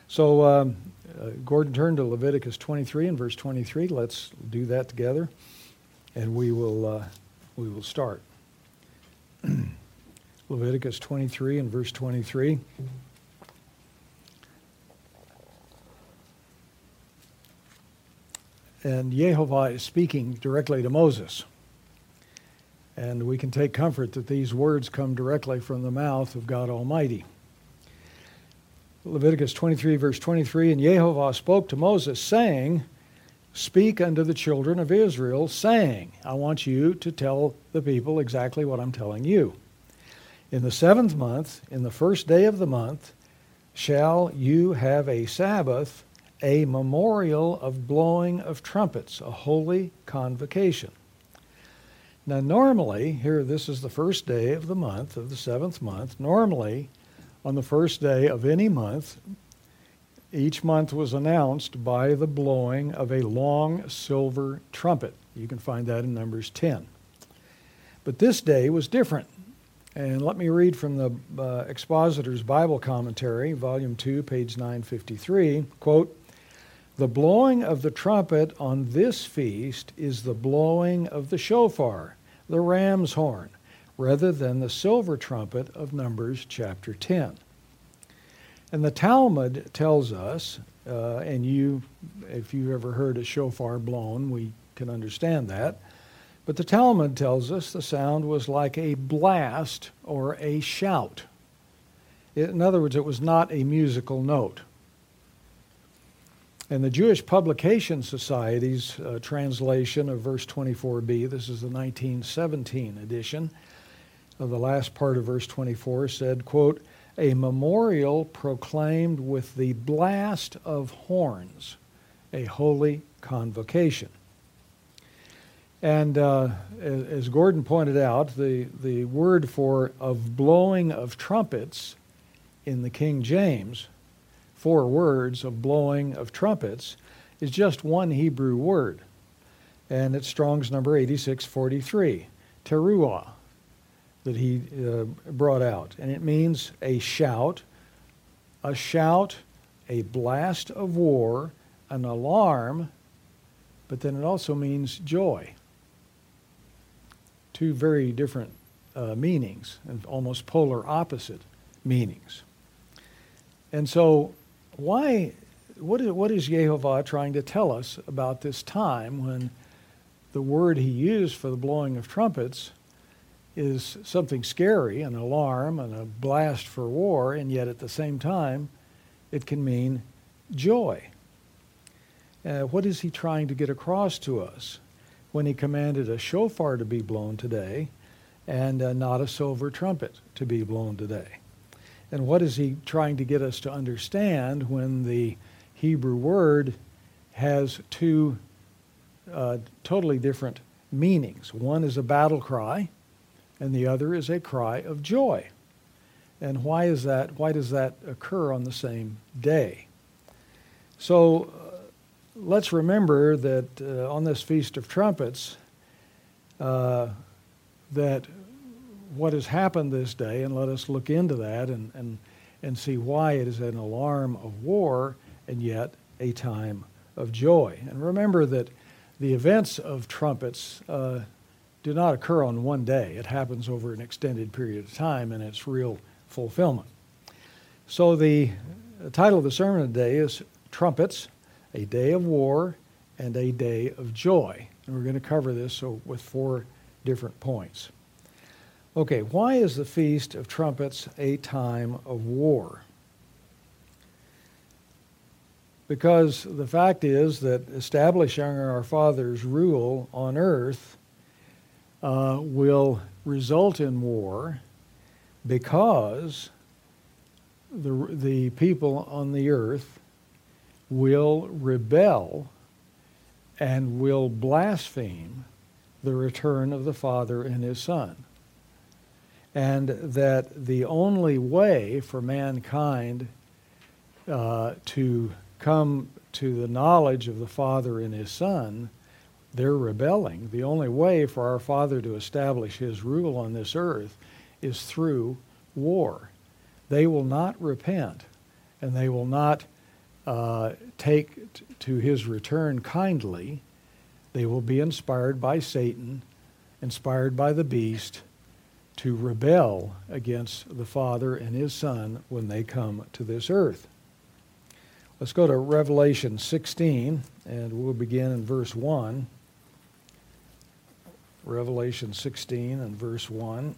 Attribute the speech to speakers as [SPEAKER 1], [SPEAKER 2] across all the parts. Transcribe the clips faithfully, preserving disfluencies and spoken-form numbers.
[SPEAKER 1] So um, uh, Gordon turned to Leviticus twenty-three and verse twenty-three. Let's do that together, and we will uh, we will start. Leviticus twenty-three and verse twenty-three. And Yehovah is speaking directly to Moses. And we can take comfort that these words come directly from the mouth of God Almighty. Leviticus twenty-three, verse twenty-three, and Yehovah spoke to Moses, saying, speak unto the children of Israel, saying, I want you to tell the people exactly what I'm telling you. In the seventh month, in the first day of the month, shall you have a Sabbath, a memorial of blowing of trumpets, a holy convocation. Now normally, here this is the first day of the month, of the seventh month. Normally, on the first day of any month, each month was announced by the blowing of a long silver trumpet. You can find that in Numbers ten. But this day was different. And let me read from the uh, Expositor's Bible Commentary, Volume two, page nine fifty-three, quote, the blowing of the trumpet on this feast is the blowing of the shofar, the ram's horn, rather than the silver trumpet of Numbers chapter ten. And the Talmud tells us, uh, and you, if you've ever heard a shofar blown, we can understand that, but the Talmud tells us the sound was like a blast or a shout. In other words, it was not a musical note. And the Jewish Publication Society's uh, translation of verse twenty-four b, this is the nineteen seventeen edition of the last part of verse twenty-four, said, quote, a memorial proclaimed with the blast of horns, a holy convocation. And uh, as, as Gordon pointed out, the, the word for of blowing of trumpets in the King James, four words of blowing of trumpets, is just one Hebrew word. And it's Strong's number eighty-six forty-three, teruah, that he uh, brought out. And it means a shout, a shout, a blast of war, an alarm, but then it also means joy. Two very different uh, meanings, and almost polar opposite meanings. And so, why, what is, what is Yehovah trying to tell us about this time when the word he used for the blowing of trumpets is something scary, an alarm and a blast for war, and yet at the same time it can mean joy? Uh, what is he trying to get across to us when he commanded a shofar to be blown today and uh, not a silver trumpet to be blown today? And what is he trying to get us to understand when the Hebrew word has two uh, totally different meanings? One is a battle cry, and the other is a cry of joy. And why is that? Why does that occur on the same day? So uh, let's remember that uh, on this Feast of Trumpets, uh, that what has happened this day, and let us look into that and, and, and see why it is an alarm of war and yet a time of joy. And remember that the events of trumpets uh, do not occur on one day. It happens over an extended period of time and its real fulfillment. So the title of the sermon today is Trumpets, a Day of War and a Day of Joy. And we're going to cover this so with four different points. Okay, why is the Feast of Trumpets a time of war? Because the fact is that establishing our Father's rule on earth uh, will result in war because the, the people on the earth will rebel and will blaspheme the return of the Father and His Son. And that the only way for mankind uh, to come to the knowledge of the Father and His Son, they're rebelling. The only way for our Father to establish His rule on this earth is through war. They will not repent, and they will not uh, take t- to his return kindly, they will be inspired by Satan, inspired by the beast, to rebel against the Father and his Son when they come to this earth. Let's go to Revelation sixteen, and we'll begin in verse one. Revelation sixteen and verse one.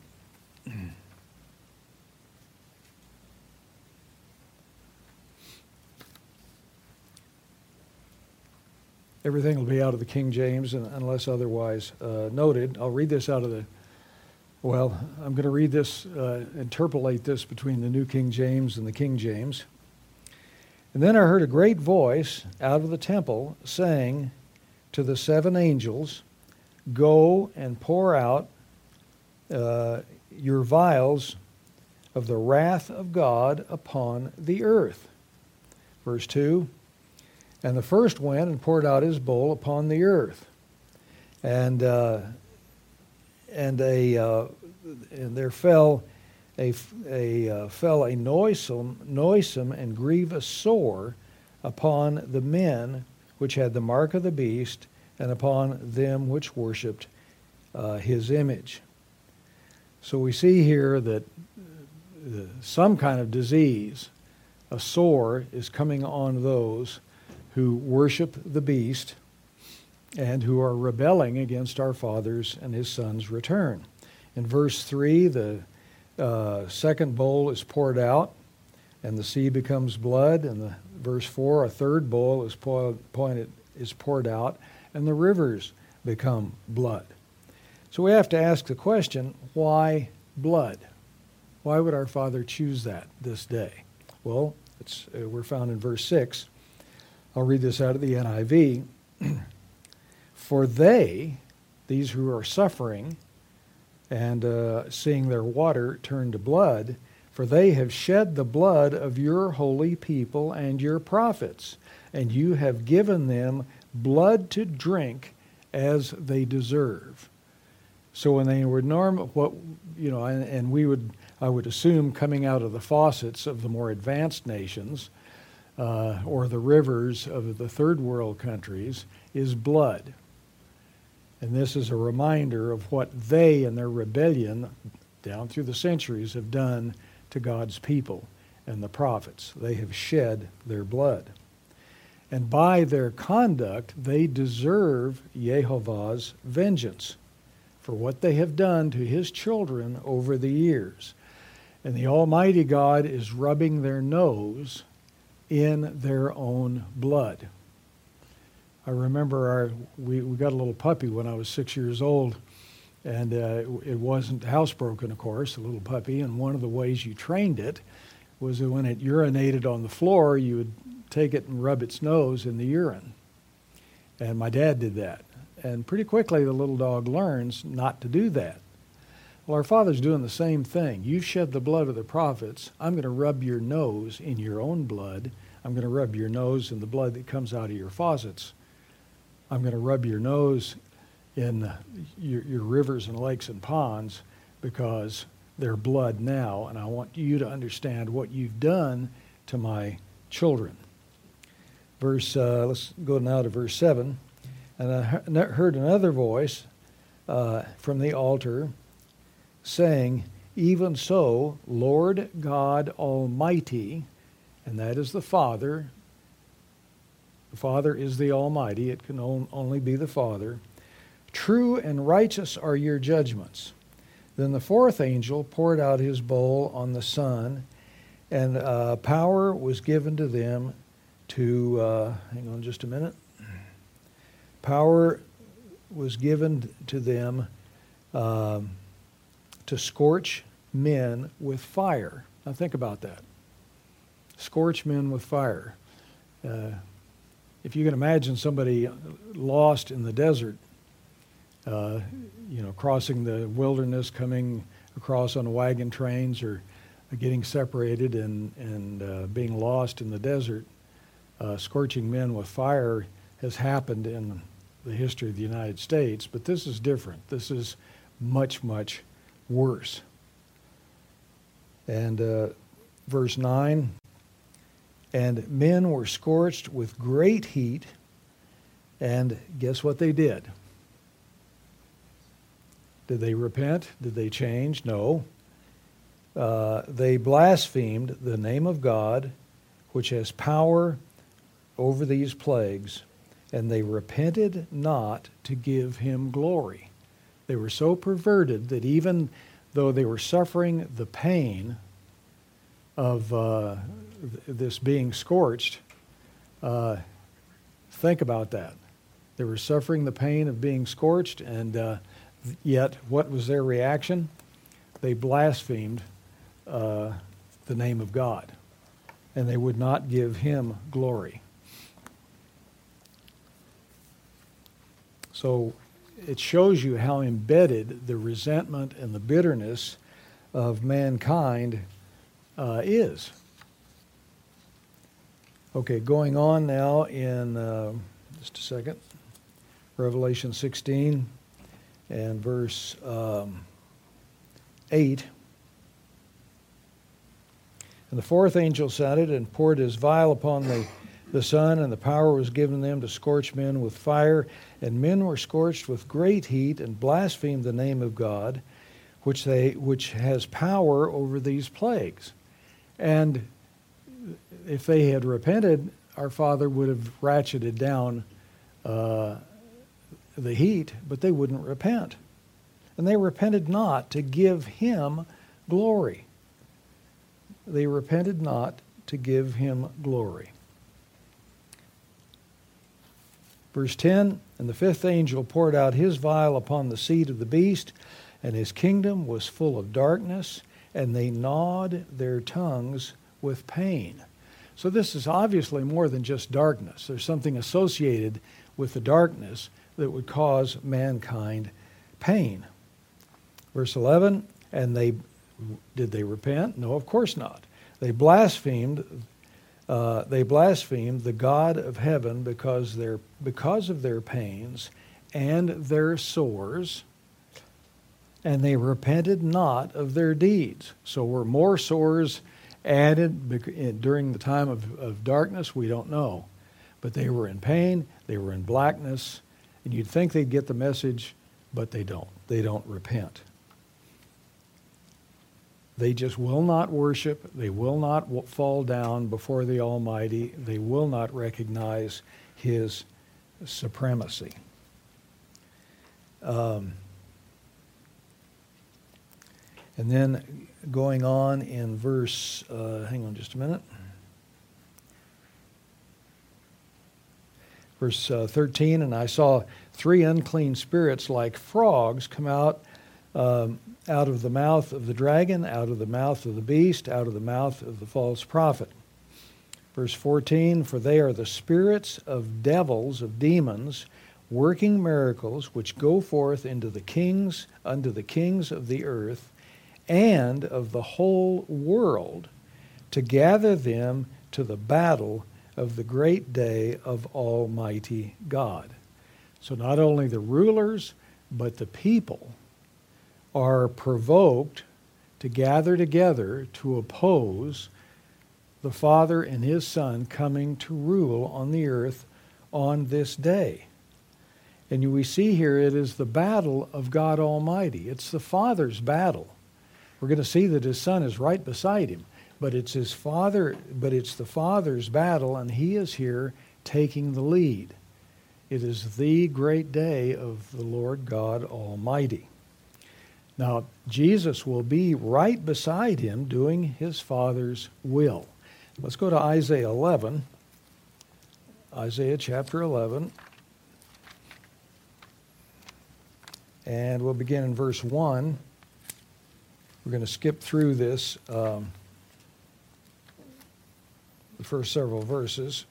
[SPEAKER 1] Everything will be out of the King James unless otherwise uh, noted. I'll read this out of the, well, I'm going to read this, uh, interpolate this between the New King James and the King James. And then I heard a great voice out of the temple saying to the seven angels, "Go and pour out uh, your vials of the wrath of God upon the earth." Verse two, "And the first went and poured out his bowl upon the earth, and uh, and a uh, and there fell a a uh, fell a noisome noisome and grievous sore upon the men which had the mark of the beast, and upon them which worshipped uh, his image." So we see here that uh, some kind of disease, a sore, is coming on those who worship the beast and who are rebelling against our Father's and his Son's return. In verse three, the uh, second bowl is poured out, and the sea becomes blood. And the verse four, a third bowl is po- pointed, is poured out, and the rivers become blood. So we have to ask the question, why blood? Why would our Father choose that this day? Well, it's, uh, we're found in verse six. I'll read this out of the N I V. "For they," these who are suffering and uh, seeing their water turn to blood, "for they have shed the blood of your holy people and your prophets, and you have given them blood to drink as they deserve." So when they were normal, what you know, and, and we would, I would assume, coming out of the faucets of the more advanced nations, uh, or the rivers of the third world countries, is blood. And this is a reminder of what they in their rebellion down through the centuries have done to God's people and the prophets. They have shed their blood. And by their conduct, they deserve Jehovah's vengeance for what they have done to his children over the years. And the Almighty God is rubbing their nose in their own blood. I remember our we, we got a little puppy when I was six years old, and uh, it wasn't housebroken, of course, a little puppy, and one of the ways you trained it was that when it urinated on the floor, you would take it and rub its nose in the urine. And my dad did that. And pretty quickly the little dog learns not to do that. Well, our Father's doing the same thing. You've shed the blood of the prophets. I'm going to rub your nose in your own blood. I'm going to rub your nose in the blood that comes out of your faucets. I'm going to rub your nose in your, your rivers and lakes and ponds because they're blood now, and I want you to understand what you've done to my children. Verse, uh, let's go now to verse seven. "And I heard another voice uh, from the altar saying, Even so, Lord God Almighty," and that is the Father. The Father is the Almighty. It can only be the Father. "True and righteous are your judgments." Then the fourth angel poured out his bowl on the sun, and uh, power was given to them to, uh, hang on just a minute. Power was given to them um, to scorch men with fire. Now think about that. Scorch men with fire. Uh, if you can imagine somebody lost in the desert, uh, you know, crossing the wilderness, coming across on wagon trains, or getting separated and, and uh, being lost in the desert, uh, scorching men with fire has happened in the history of the United States, but this is different. This is much, much worse. And uh, verse nine, And men were scorched with great heat. And guess what they did? Did they repent? Did they change? No. Uh, they blasphemed the name of God, which has power over these plagues, and they repented not to give him glory. They were so perverted that even though they were suffering the pain of uh, this being scorched, uh, think about that. They were suffering the pain of being scorched, and uh, yet what was their reaction? They blasphemed uh, the name of God, and they would not give him glory. So it shows you how embedded the resentment and the bitterness of mankind uh, is. Okay, going on now in uh, just a second, Revelation sixteen and verse um, eight. And the fourth angel sounded and poured his vial upon the, the sun, and the power was given them to scorch men with fire. And men were scorched with great heat, and blasphemed the name of God, which they which has power over these plagues. And if they had repented, our Father would have ratcheted down uh, the heat, but they wouldn't repent. And they repented not to give him glory. They repented not to give him glory. Verse ten, and the fifth angel poured out his vial upon the seat of the beast, and his kingdom was full of darkness, and they gnawed their tongues with pain. So this is obviously more than just darkness. There's something associated with the darkness that would cause mankind pain. Verse eleven, and they, did they repent? No, of course not. They blasphemed Uh, they blasphemed the God of heaven because their because of their pains and their sores, and they repented not of their deeds. So were more sores added during the time of, of darkness? We don't know. But they were in pain, they were in blackness, and you'd think they'd get the message, but they don't. They don't repent. They just will not worship. They will not fall down before the Almighty. They will not recognize his supremacy. Um, and then going on in verse, uh, hang on just a minute. Verse uh, thirteen, and I saw three unclean spirits like frogs come out um, out of the mouth of the dragon, out of the mouth of the beast, out of the mouth of the false prophet. Verse fourteen, for they are the spirits of devils, of demons, working miracles, which go forth into the kings, unto the kings of the earth, and of the whole world, to gather them to the battle of the great day of Almighty God. So not only the rulers, but the people are provoked to gather together to oppose the Father and his Son coming to rule on the earth on this day. And we see here it is the battle of God Almighty. It's the Father's battle. We're going to see that his Son is right beside him, but it's his Father, but it's the Father's battle, and he is here taking the lead. It is the great day of the Lord God Almighty. Now, Jesus will be right beside him doing his Father's will. Let's go to Isaiah eleven. Isaiah chapter eleven. And we'll begin in verse one. We're going to skip through this, um, the first several verses.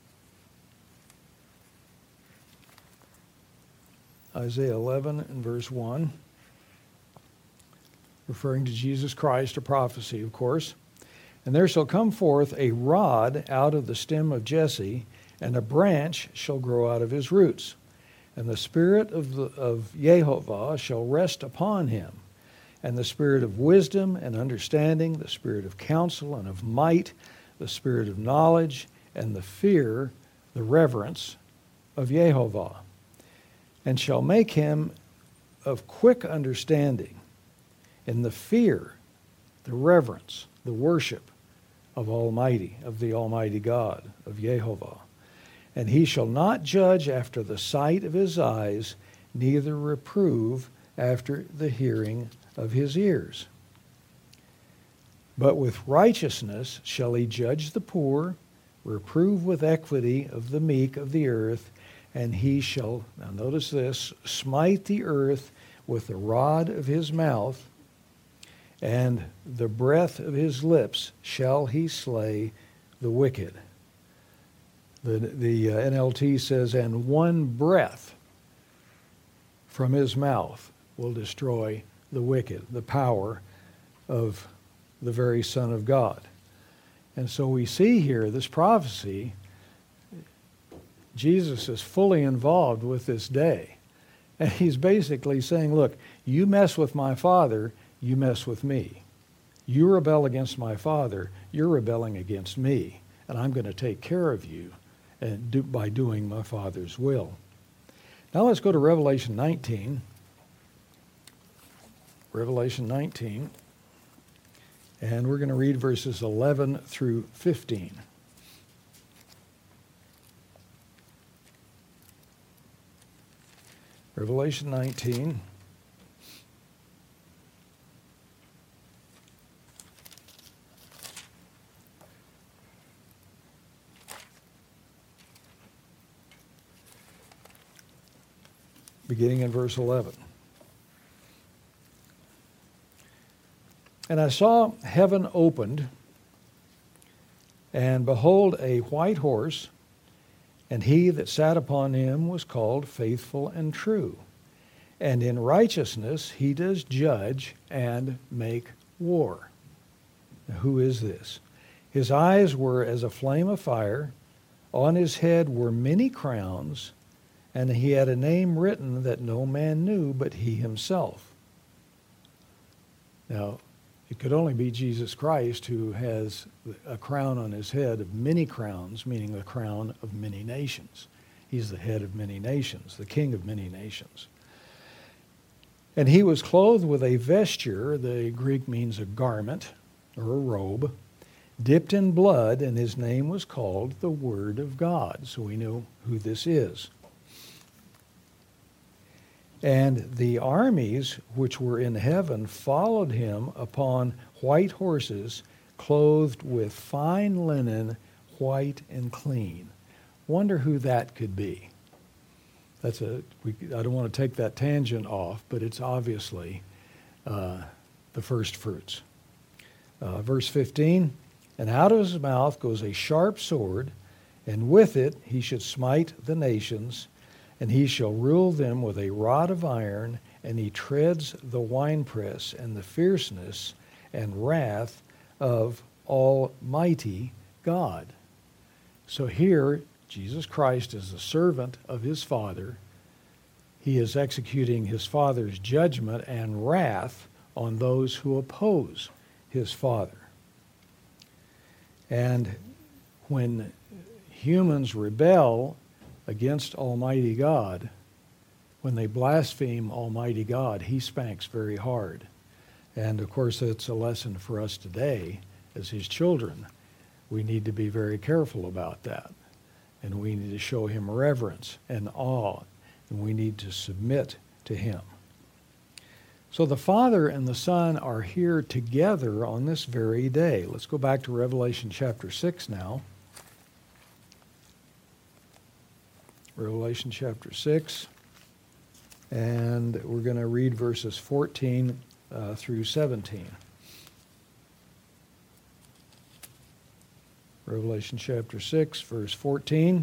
[SPEAKER 1] Isaiah eleven and verse one. Referring to Jesus Christ, a prophecy, of course. And there shall come forth a rod out of the stem of Jesse, and a branch shall grow out of his roots. And the spirit of, the, of Jehovah shall rest upon him, and the spirit of wisdom and understanding, the spirit of counsel and of might, the spirit of knowledge, and the fear, the reverence of Yehovah, and shall make him of quick understanding in the fear, the reverence, the worship of Almighty, of the Almighty God, of Yehovah. And he shall not judge after the sight of his eyes, neither reprove after the hearing of his ears. But with righteousness shall he judge the poor, reprove with equity of the meek of the earth, and he shall, now notice this, smite the earth with the rod of his mouth, and the breath of his lips shall he slay the wicked. The, the uh, N L T says, and one breath from his mouth will destroy the wicked, the power of the very Son of God. And so we see here this prophecy, Jesus is fully involved with this day. And he's basically saying, look, you mess with my Father, you mess with me. You rebel against my Father, you're rebelling against me. And I'm going to take care of you and do, by doing my Father's will. Now let's go to Revelation nineteen. Revelation nineteen. And we're going to read verses eleven through fifteen. Revelation nineteen. Beginning in verse eleven. And I saw heaven opened, and behold, a white horse, and he that sat upon him was called Faithful and True. And in righteousness he does judge and make war. Now, who is this? His eyes were as a flame of fire. On his head were many crowns, and he had a name written that no man knew but he himself. Now, it could only be Jesus Christ who has a crown on his head of many crowns, meaning the crown of many nations. He's the head of many nations, the king of many nations. And he was clothed with a vesture, the Greek means a garment or a robe, dipped in blood, and his name was called the Word of God. So we know who this is. And the armies which were in heaven followed him upon white horses, clothed with fine linen, white and clean. Wonder who that could be. That's a. We, I don't want to take that tangent off, but it's obviously uh, the first fruits. Uh, verse fifteen, and out of his mouth goes a sharp sword, and with it he should smite the nations, and he shall rule them with a rod of iron, and he treads the winepress and the fierceness and wrath of Almighty God. So here, Jesus Christ is the servant of his Father. He is executing his Father's judgment and wrath on those who oppose his Father. And when humans rebel against Almighty God, when they blaspheme Almighty God, he spanks very hard. And of course, that's a lesson for us today as his children. We need to be very careful about that. And we need to show him reverence and awe, and we need to submit to him. So the Father and the Son are here together on this very day. Let's go back to Revelation chapter six now. Revelation chapter six, and we're going to read verses fourteen uh, through seventeen. Revelation chapter six, verse fourteen.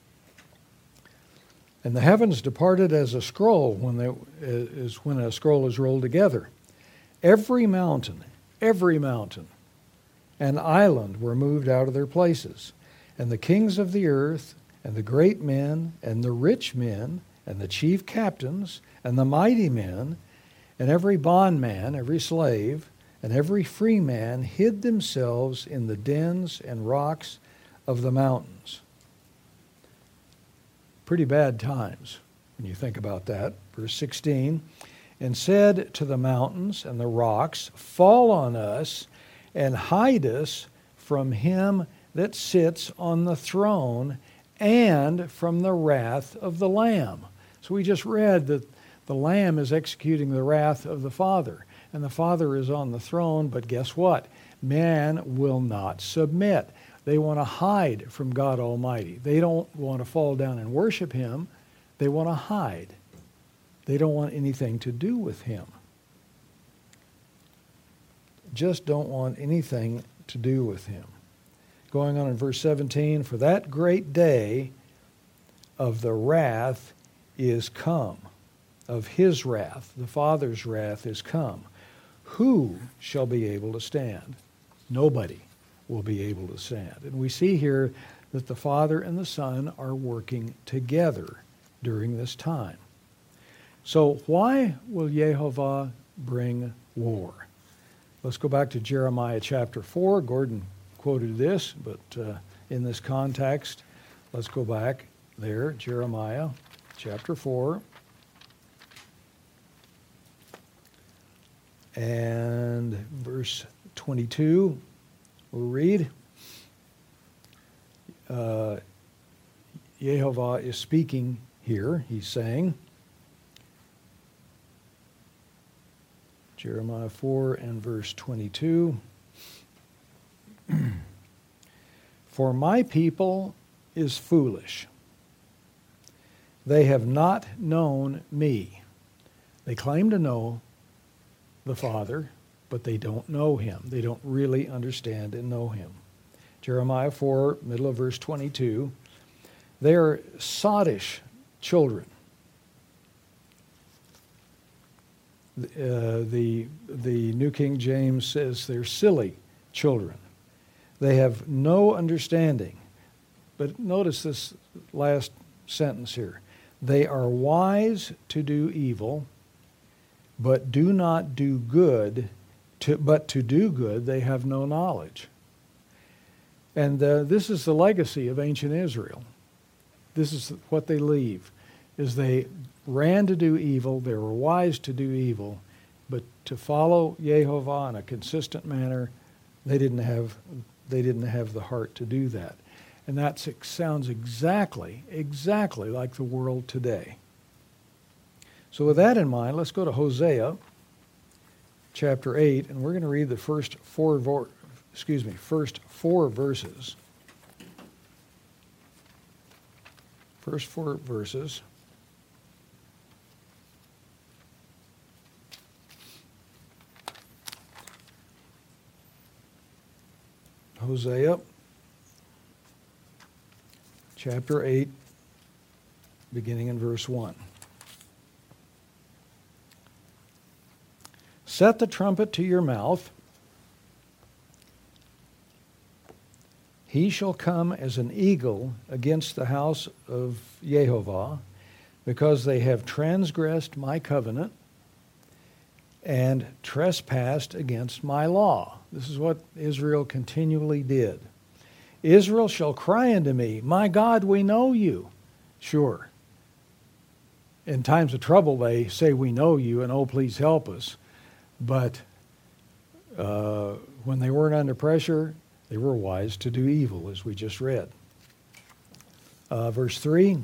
[SPEAKER 1] And the heavens departed as a scroll when they, is when a scroll is rolled together. Every mountain, every mountain and island were moved out of their places. And the kings of the earth, and the great men, and the rich men, and the chief captains, and the mighty men, and every bondman, every slave, and every free man hid themselves in the dens and rocks of the mountains. Pretty bad times when you think about that. Verse sixteen, and said to the mountains and the rocks, fall on us and hide us from him that sits on the throne and from the wrath of the Lamb. So we just read that the Lamb is executing the wrath of the Father, and the Father is on the throne, but guess what? Man will not submit. They want to hide from God Almighty. They don't want to fall down and worship him. They want to hide. They don't want anything to do with him. Just don't want anything to do with him. Going on in verse seventeen, for that great day of the wrath is come. Of his wrath, the Father's wrath is come. Who shall be able to stand? Nobody will be able to stand. And we see here that the Father and the Son are working together during this time. So why will Yehovah bring war? Let's go back to Jeremiah chapter four. Gordon quoted this, but uh, in this context, let's go back there, Jeremiah chapter four. And verse twenty-two, we'll read. Uh, Yehovah is speaking here. He's saying, Jeremiah four and verse twenty-two, for my people is foolish. They have not known me. They claim to know the Father, but they don't know him. They don't really understand and know him. Jeremiah four, middle of verse twenty-two, they are sottish children. Uh, the, the New King James says they're silly children. They have no understanding. But notice this last sentence here. They are wise to do evil, but do not do good, to, but to do good they have no knowledge. And uh, this is the legacy of ancient Israel. This is what they leave, is they ran to do evil, they were wise to do evil, but to follow Yehovah in a consistent manner, they didn't have, they didn't have the heart to do that. And that sounds exactly, exactly like the world today. So with that in mind, let's go to Hosea chapter eight, and we're going to read the first four, vo- excuse me, first four verses. First four verses. Hosea chapter eight, beginning in verse one. Set the trumpet to your mouth. He shall come as an eagle against the house of Yehovah, because they have transgressed my covenant and trespassed against my law. This is what Israel continually did. Israel shall cry unto me, my God, we know you. Sure. In times of trouble, they say, we know you, and oh, please help us. But uh, when they weren't under pressure, they were wise to do evil, as we just read. Uh, verse three,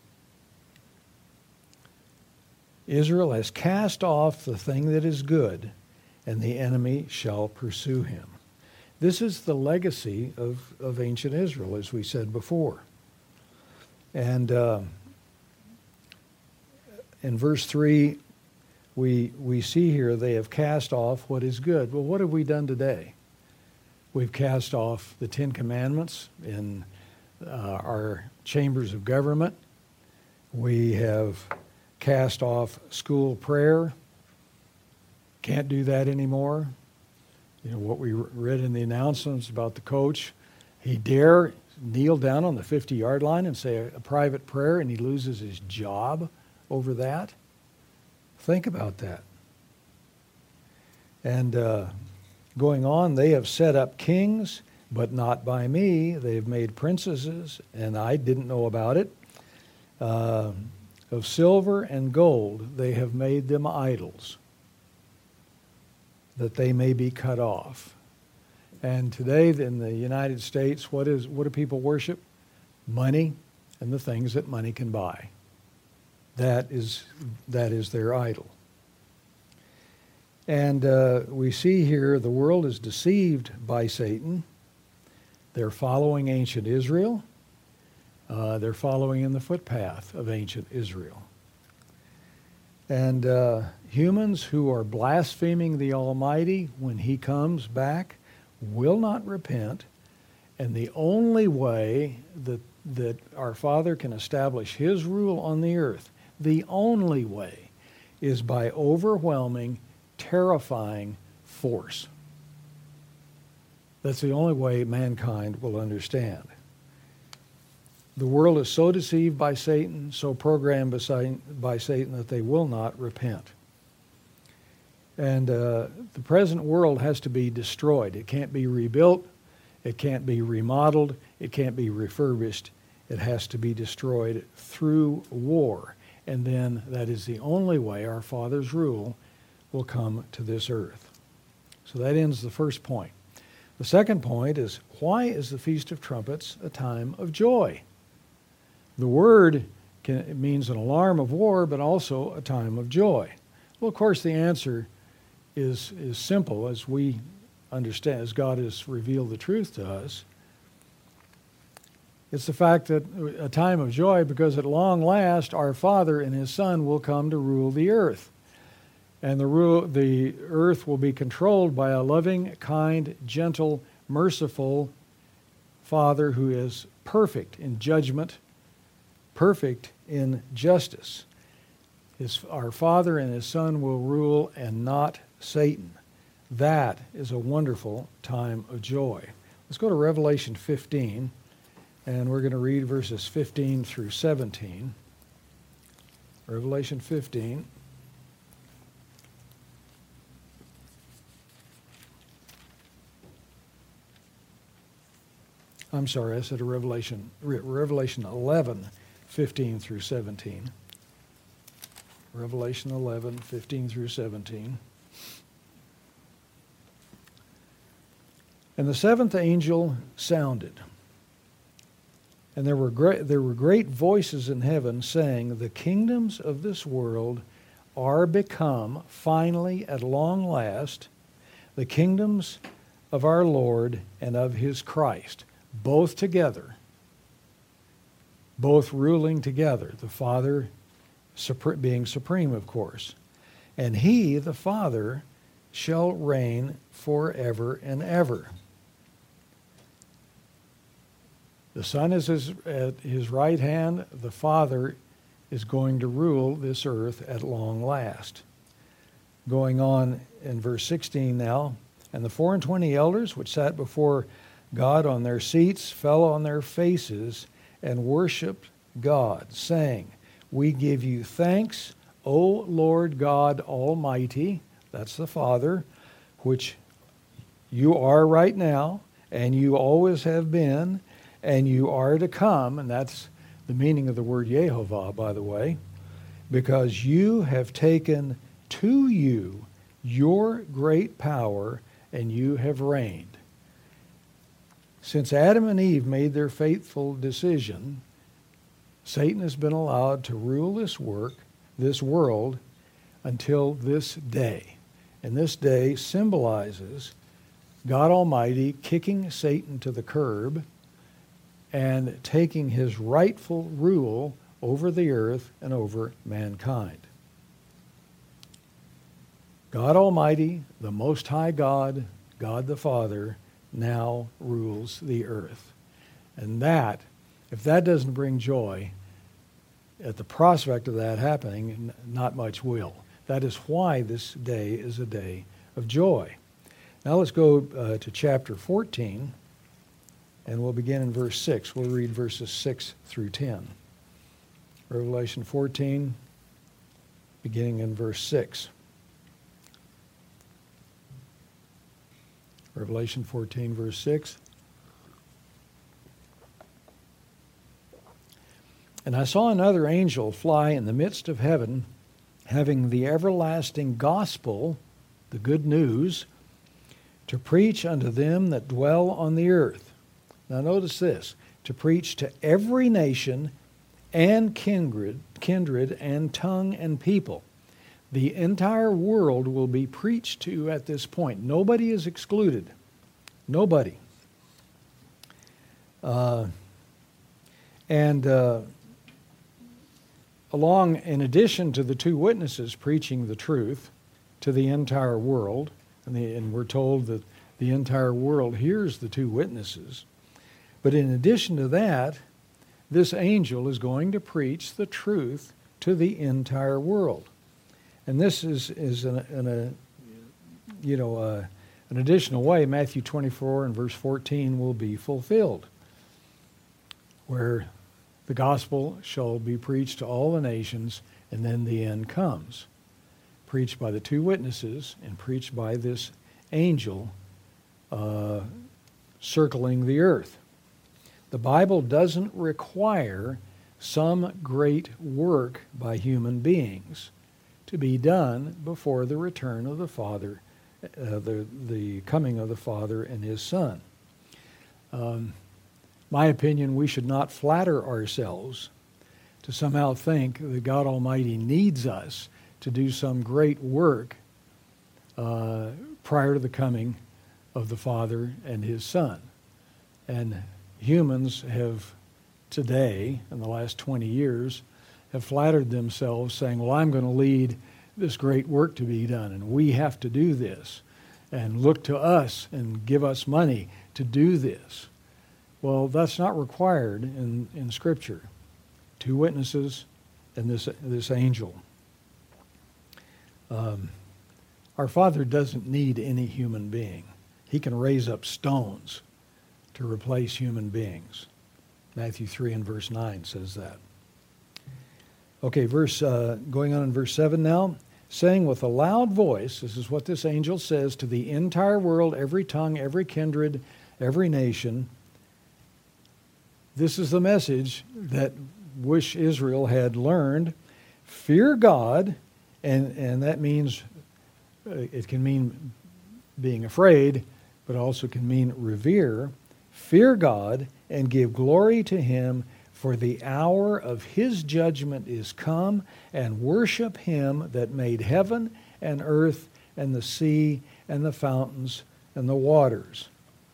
[SPEAKER 1] Israel has cast off the thing that is good, and the enemy shall pursue him. This is the legacy of, of ancient Israel, as we said before. And uh, in verse three, we, we see here they have cast off what is good. Well, what have we done today? We've cast off the Ten Commandments in uh, our chambers of government. We have cast off school prayer. Can't do that anymore. You know, what we read in the announcements about the coach, he dare kneel down on the fifty-yard line and say a, a private prayer, and he loses his job over that. Think about that. And uh, Going on, they have set up kings, but not by me. They have made princesses, and I didn't know about it. Uh, of silver and gold they have made them idols, that they may be cut off. And today in the United States, what is what do people worship? Money and the things that money can buy. That is that is their idol. And uh, we see here the world is deceived by Satan. They're following ancient Israel. Uh, they're following in the footpath of ancient Israel. And uh, humans who are blaspheming the Almighty when He comes back will not repent. And the only way that, that our Father can establish His rule on the earth, the only way, is by overwhelming, terrifying force. That's the only way mankind will understand. The world is so deceived by Satan, so programmed by Satan, that they will not repent. And uh, the present world has to be destroyed. It can't be rebuilt. It can't be remodeled. It can't be refurbished. It has to be destroyed through war. And then that is the only way our Father's rule will come to this earth. So that ends the first point. The second point is, why is the Feast of Trumpets a time of joy? The word can, it means an alarm of war, but also a time of joy. Well, of course, the answer is, is simple as we understand, as God has revealed the truth to us. It's the fact that a time of joy because at long last our Father and His Son will come to rule the earth. And the, rule, the earth will be controlled by a loving, kind, gentle, merciful Father who is perfect in judgment, perfect in justice. His, our Father and His Son will rule and not Satan. That is a wonderful time of joy. Let's go to Revelation fifteen, and we're going to read verses fifteen through seventeen. Revelation fifteen. I'm sorry, I said a Revelation, Re- Revelation eleven, fifteen through seventeen. Revelation eleven, fifteen through seventeen. And the seventh angel sounded, and there were great, there were great voices in heaven saying, the kingdoms of this world are become, finally, at long last, the kingdoms of our Lord and of His Christ, both together, both ruling together, the Father being supreme, of course. And He, the Father, shall reign forever and ever. The Son is his, at His right hand. The Father is going to rule this earth at long last. Going on in verse sixteen now, and the four and twenty elders which sat before God on their seats fell on their faces and worshipped God, saying, we give you thanks, O Lord God Almighty, that's the Father, which you are right now, and you always have been, and you are to come, and that's the meaning of the word Yehovah, by the way, because you have taken to you your great power, and you have reigned. Since Adam and Eve made their fateful decision, Satan has been allowed to rule this work, this world, until this day. And this day symbolizes God Almighty kicking Satan to the curb and taking His rightful rule over the earth and over mankind. God Almighty, the Most High God, God the Father, now rules the earth. And that, if that doesn't bring joy at the prospect of that happening, not much will. That is why this day is a day of joy. Now let's go uh, to chapter fourteen, and we'll begin in verse six. We'll read verses six through ten. Revelation fourteen, beginning in verse six. Revelation fourteen, verse six. And I saw another angel fly in the midst of heaven, having the everlasting gospel, the good news, to preach unto them that dwell on the earth. Now notice this, to preach to every nation and kindred, kindred and tongue and people. The entire world will be preached to at this point. Nobody is excluded. Nobody. Uh, and uh, along, in addition to the two witnesses preaching the truth to the entire world, and, the, and we're told that the entire world hears the two witnesses, but in addition to that, this angel is going to preach the truth to the entire world. And this is, is in, a, in a, you know, uh, an additional way, Matthew twenty-four and verse fourteen will be fulfilled, where the gospel shall be preached to all the nations, and then the end comes. Preached by the two witnesses and preached by this angel uh, circling the earth. The Bible doesn't require some great work by human beings to be done before the return of the Father, uh, the, the coming of the Father and His Son. Um, my opinion, we should not flatter ourselves to somehow think that God Almighty needs us to do some great work uh, prior to the coming of the Father and His Son. And humans have today, in the last twenty years, have flattered themselves saying, well, I'm going to lead this great work to be done, and we have to do this, and look to us and give us money to do this. Well, that's not required in, in Scripture. Two witnesses and this, this angel. Um, our Father doesn't need any human being. He can raise up stones to replace human beings. Matthew three and verse nine says that. Okay, verse uh, going on in verse seven now. Saying with a loud voice, this is what this angel says to the entire world, every tongue, every kindred, every nation. This is the message that wish Israel had learned. Fear God, and, and that means, uh, it can mean being afraid, but also can mean revere. Fear God and give glory to Him, for the hour of His judgment is come, and worship Him that made heaven and earth and the sea and the fountains and the waters.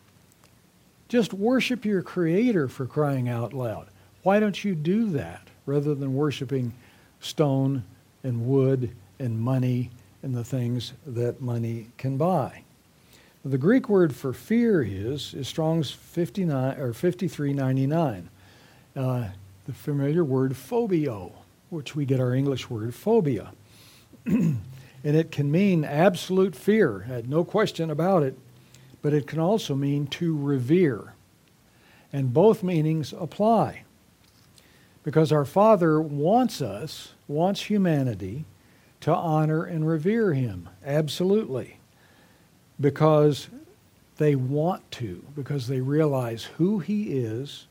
[SPEAKER 1] Just worship your Creator, for crying out loud. Why don't you do that rather than worshiping stone and wood and money and the things that money can buy? The Greek word for fear is, is Strong's fifty-nine or fifty-three ninety-nine. Uh, the familiar word phobio, which we get our English word phobia. And it can mean absolute fear, uh, no question about it, but it can also mean to revere. And both meanings apply. Because our Father wants us, wants humanity, to honor and revere Him, absolutely. Because they want to, because they realize who He is,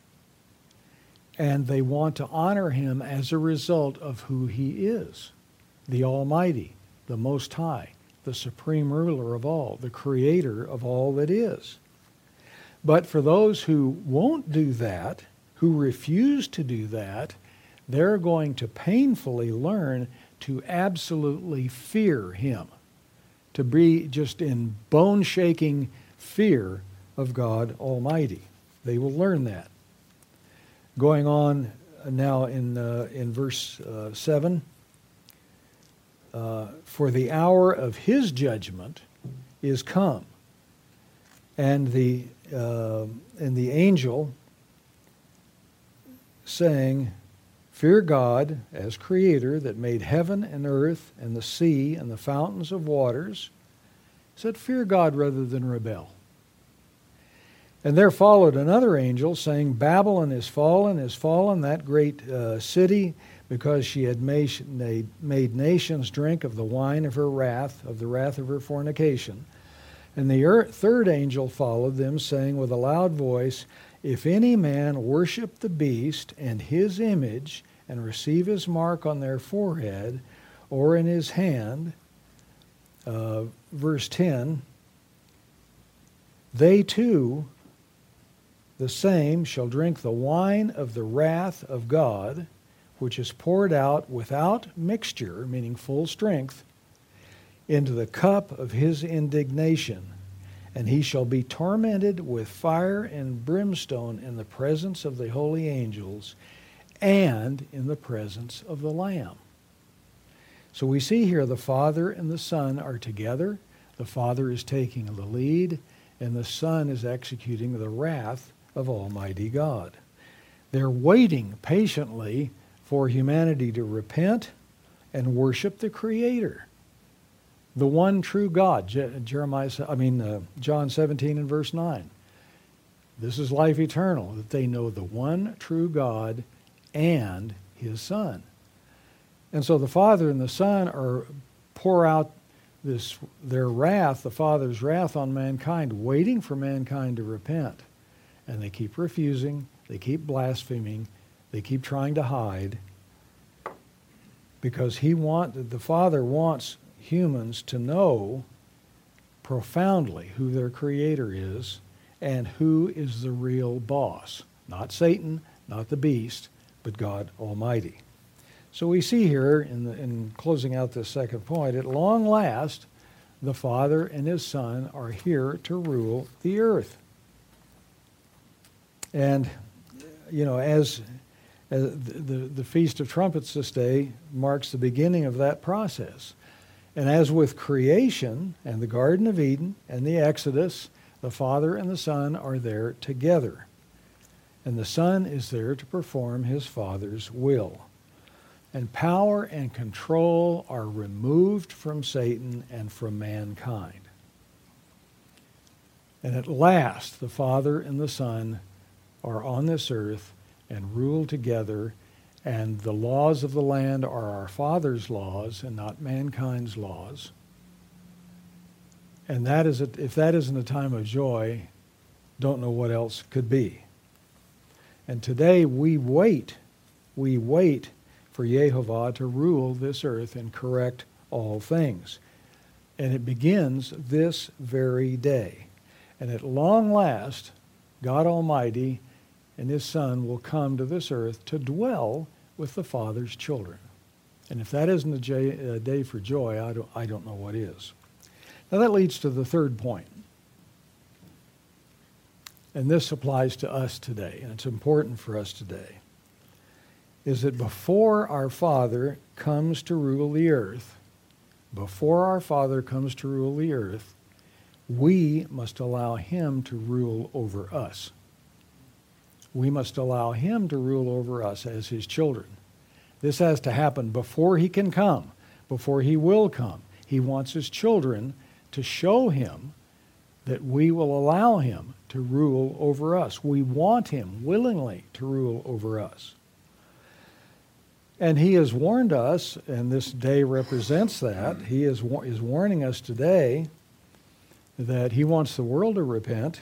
[SPEAKER 1] and they want to honor Him as a result of who He is, the Almighty, the Most High, the supreme ruler of all, the creator of all that is. But for those who won't do that, who refuse to do that, they're going to painfully learn to absolutely fear Him, to be just in bone-shaking fear of God Almighty. They will learn that. Going on now in uh, in verse uh, seven, uh, for the hour of His judgment is come, and the uh, and the angel saying, fear God as Creator that made heaven and earth and the sea and the fountains of waters, said, fear God rather than rebel. And there followed another angel saying, Babylon is fallen, is fallen, that great uh, city, because she had made, made nations drink of the wine of her wrath, of the wrath of her fornication. And the earth, third angel followed them, saying with a loud voice, if any man worship the beast and his image, and receive his mark on their forehead or in his hand, uh, verse ten, they too, the same, shall drink the wine of the wrath of God, which is poured out without mixture, meaning full strength, into the cup of his indignation. And he shall be tormented with fire and brimstone in the presence of the holy angels and in the presence of the Lamb. So we see here the Father and the Son are together. The Father is taking the lead, and the Son is executing the wrath of Almighty God. They're waiting patiently for humanity to repent and worship the Creator, the one true God. Je- Jeremiah, I mean uh, John seventeen and verse nine. This is life eternal, that they know the one true God and His Son. And so the Father and the Son are pour out this their wrath, the Father's wrath on mankind, waiting for mankind to repent. And they keep refusing, they keep blaspheming, they keep trying to hide, because he want the Father wants humans to know profoundly who their Creator is and who is the real boss. Not Satan, not the beast, but God Almighty. So we see here, in, the, in closing out this second point, at long last, the Father and His Son are here to rule the earth. And, you know, as, as the, the, the Feast of Trumpets this day marks the beginning of that process. And as with creation and the Garden of Eden and the Exodus, the Father and the Son are there together. And the Son is there to perform His Father's will. And power and control are removed from Satan and from mankind. And at last, the Father and the Son are on this earth and rule together, and the laws of the land are our Father's laws and not mankind's laws. And that is a, if that isn't a time of joy, don't know what else could be. And today we wait, we wait for Yehovah to rule this earth and correct all things. And it begins this very day. And at long last, God Almighty and His Son will come to this earth to dwell with the Father's children. And if that isn't a, j- a day for joy, I don't, I don't know what is. Now that leads to the third point. And this applies to us today, and it's important for us today, is that before our Father comes to rule the earth, before our Father comes to rule the earth, we must allow Him to rule over us. We must allow Him to rule over us as His children. This has to happen before He can come, before He will come. He wants His children to show Him that we will allow Him to rule over us. We want Him willingly to rule over us. And He has warned us, and this day represents that. He is, is warning us today that He wants the world to repent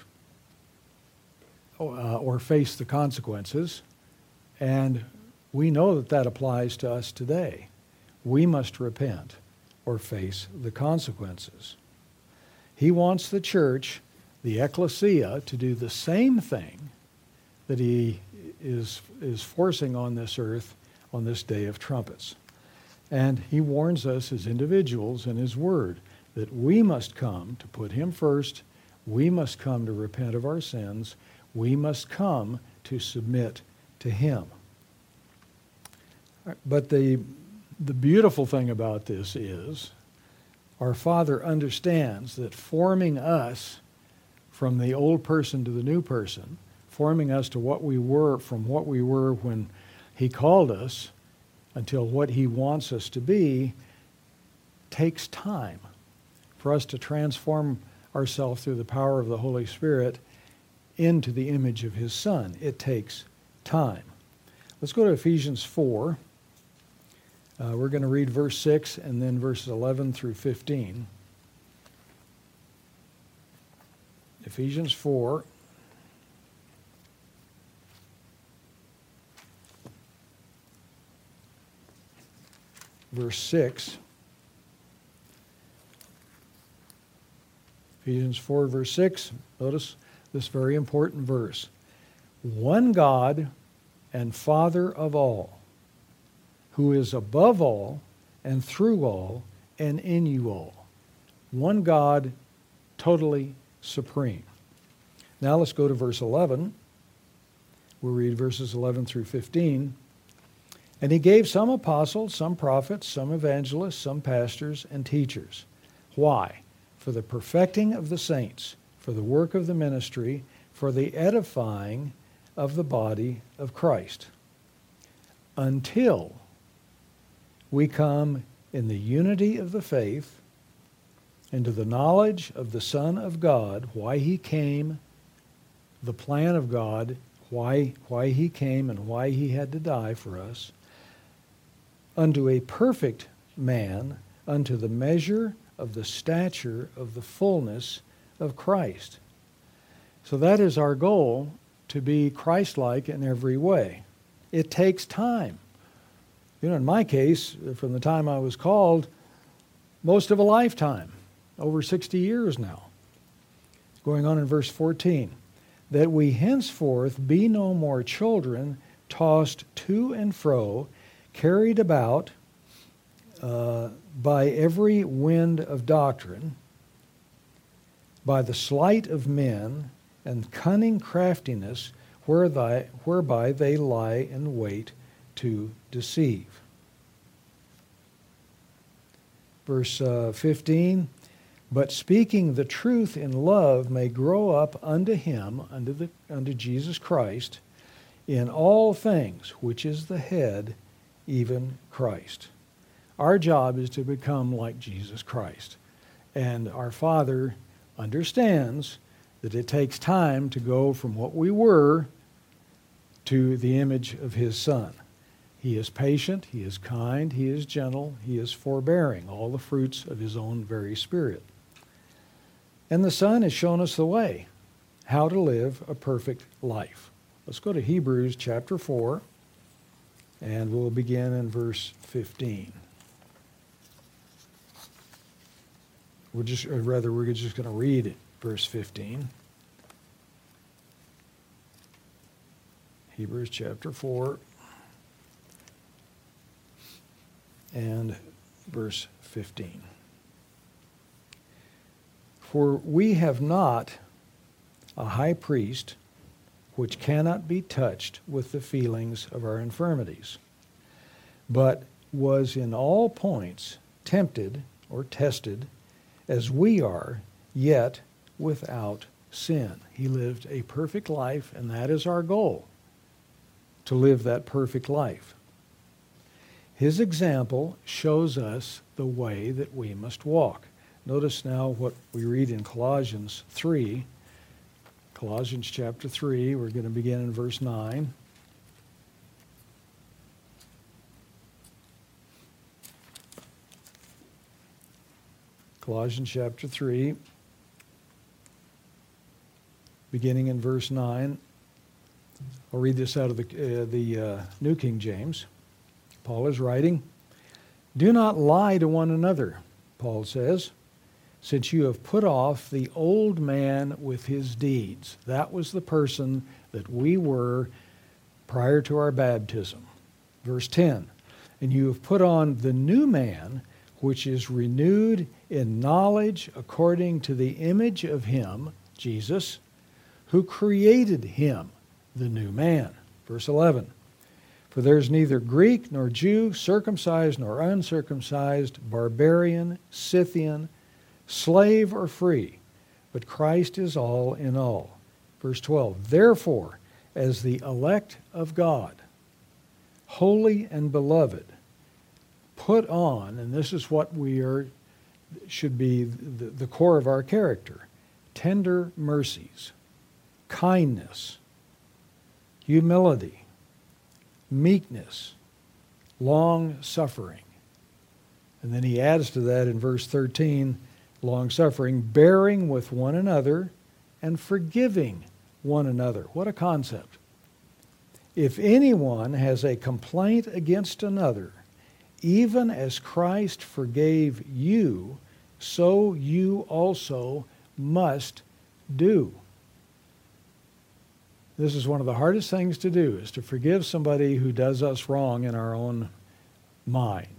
[SPEAKER 1] uh, or face the consequences. And we know that that applies to us today. We must repent or face the consequences. He wants the church, the ecclesia, to do the same thing that He is, is forcing on this earth on this day of trumpets. And He warns us as individuals in His Word that we must come to put Him first, we must come to repent of our sins, we must come to submit to Him. But the, the beautiful thing about this is our Father understands that forming us from the old person to the new person, forming us to what we were from what we were when He called us until what He wants us to be, takes time for us to transform ourselves through the power of the Holy Spirit into the image of His Son. It takes time. Let's go to Ephesians four. Uh, we're going to read verse six and then verses eleven through fifteen. Ephesians four. Verse six. Ephesians four, verse six. Notice this very important verse. One God and Father of all, who is above all and through all and in you all. One God, totally supreme. Now let's go to verse eleven. We'll read verses eleven through fifteen. And he gave some apostles, some prophets, some evangelists, some pastors and teachers. Why? For the perfecting of the saints, for the work of the ministry, for the edifying of the body of Christ, until we come in the unity of the faith, into the knowledge of the Son of God, why he came, the plan of God, why, why he came and why he had to die for us, unto a perfect man, unto the measure of the stature of the fullness of Christ. So that is our goal, to be Christ-like in every way. It takes time. You know, in my case, from the time I was called, most of a lifetime, over sixty years now. Going on in verse fourteen, that we henceforth be no more children, tossed to and fro, carried about uh, by every wind of doctrine, by the sleight of men and cunning craftiness, whereby, whereby they lie in wait to deceive. Verse uh, fifteen, but speaking the truth in love may grow up unto him, unto, the, unto Jesus Christ, in all things, which is the head, even Christ. Our job is to become like Jesus Christ. And our Father understands that it takes time to go from what we were to the image of his Son. He is patient, he is kind, he is gentle, he is forbearing, all the fruits of his own very Spirit. And the Son has shown us the way, how to live a perfect life. Let's go to Hebrews chapter four, and we'll begin in verse fifteen. We're just, or rather, we're just going to read verse fifteen. Hebrews chapter four and verse fifteen. For we have not a high priest which cannot be touched with the feelings of our infirmities, but was in all points tempted or tested as we are, yet without sin. He lived a perfect life, and that is our goal, to live that perfect life. His example shows us the way that we must walk. Notice now what we read in Colossians three. Colossians chapter three, we're going to begin in verse nine. Colossians chapter three, beginning in verse nine. I'll read this out of the, uh, the uh, New King James. Paul is writing, "Do not lie to one another," Paul says, "since you have put off the old man with his deeds." That was the person that we were prior to our baptism. Verse ten, "And you have put on the new man, which is renewed in knowledge according to the image of him," Jesus, "who created him," the new man. Verse eleven, "For there is neither Greek nor Jew, circumcised nor uncircumcised, barbarian, Scythian, slave or free, but Christ is all in all." Verse twelve, "Therefore, as the elect of God, holy and beloved, put on," and this is what we are, should be the, the core of our character, "tender mercies, kindness, humility, meekness, long-suffering." And then he adds to that in verse thirteen, long-suffering, "bearing with one another and forgiving one another. What a concept. If anyone has a complaint against another, even as Christ forgave you, so you also must do. This is one of the hardest things to do, is to forgive somebody who does us wrong in our own mind.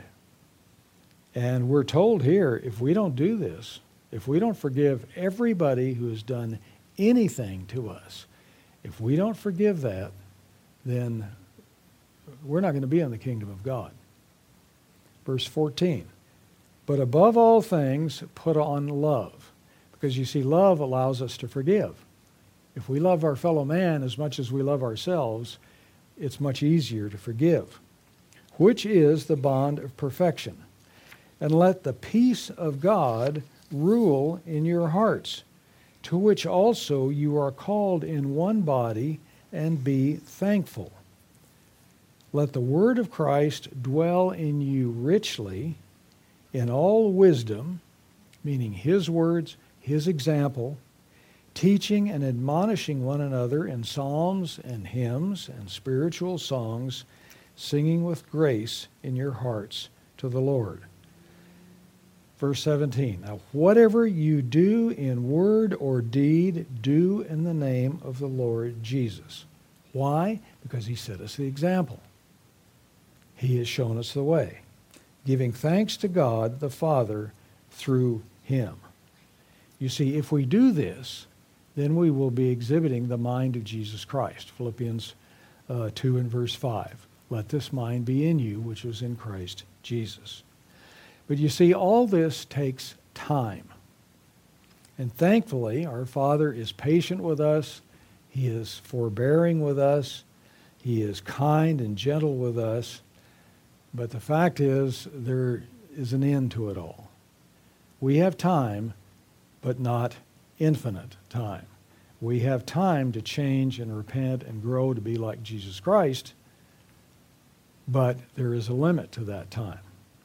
[SPEAKER 1] And we're told here, if we don't do this, if we don't forgive everybody who has done anything to us, if we don't forgive that, then we're not going to be in the kingdom of God. Verse fourteen, but above all things, put on love. Because you see, love allows us to forgive. If we love our fellow man as much as we love ourselves, it's much easier to forgive, which is the bond of perfection. And let the peace of God rule in your hearts, to which also you are called in one body, and be thankful. Let the word of Christ dwell in you richly in all wisdom, meaning his words, his example, teaching and admonishing one another in psalms and hymns and spiritual songs, singing with grace in your hearts to the Lord. Verse seventeen, now whatever you do in word or deed, do in the name of the Lord Jesus. Why? Because he set us the example. He has shown us the way, giving thanks to God the Father through him. You see, if we do this, then we will be exhibiting the mind of Jesus Christ. Philippians uh, two and verse five. Let this mind be in you, which was in Christ Jesus. But you see, all this takes time. And thankfully, our Father is patient with us. He is forbearing with us. He is kind and gentle with us. But the fact is, there is an end to it all. We have time, but not infinite time. We have time to change and repent and grow to be like Jesus Christ, but there is a limit to that time.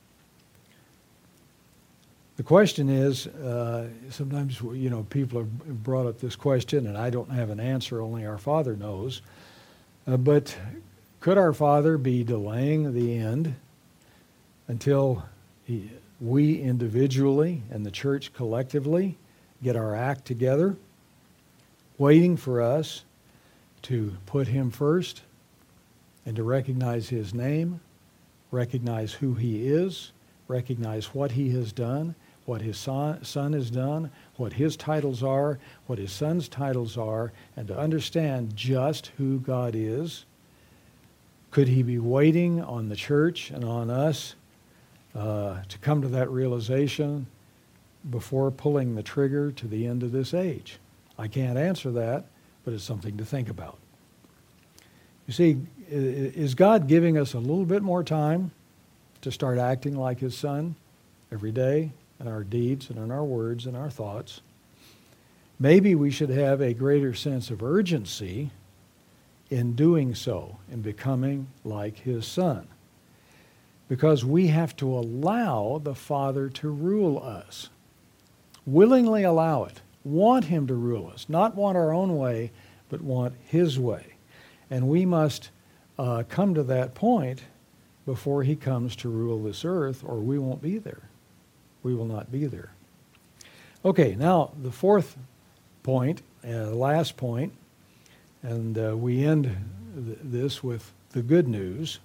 [SPEAKER 1] The question is, uh, sometimes, you know, people have brought up this question, and I don't have an answer, only our Father knows. Uh, but could our Father be delaying the end until he, we individually and the church collectively get our act together, waiting for us to put him first and to recognize his name, recognize who he is, recognize what he has done, what his son, son has done, what his titles are, what his son's titles are, and to understand just who God is? Could he be waiting on the church and on us uh, to come to that realization before pulling the trigger to the end of this age? I can't answer that, but it's something to think about. You see, is God giving us a little bit more time to start acting like his son every day in our deeds and in our words and our thoughts? Maybe we should have a greater sense of urgency in doing so, in becoming like his son, because we have to allow the Father to rule us. Willingly allow it. Want him to rule us. Not want our own way, but want his way. And we must uh, come to that point before he comes to rule this earth, or we won't be there. We will not be there. Okay, now the fourth point, uh, last point, and uh, we end th- this with the good news.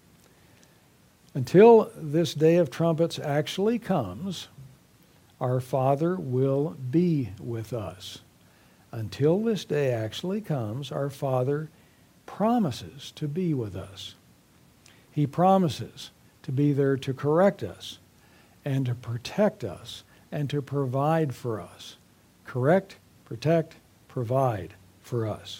[SPEAKER 1] Until this day of trumpets actually comes, our Father will be with us. Until this day actually comes, our Father promises to be with us. He promises to be there to correct us and to protect us and to provide for us. Correct, protect, provide for us.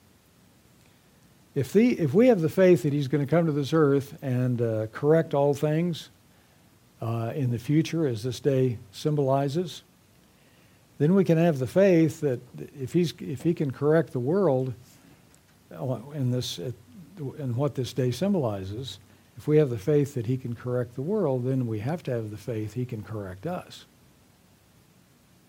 [SPEAKER 1] If, the, if we have the faith that he's going to come to this earth and uh, correct all things uh, in the future, as this day symbolizes, then we can have the faith that if he's if he can correct the world in this in what this day symbolizes, if we have the faith that he can correct the world, then we have to have the faith he can correct us.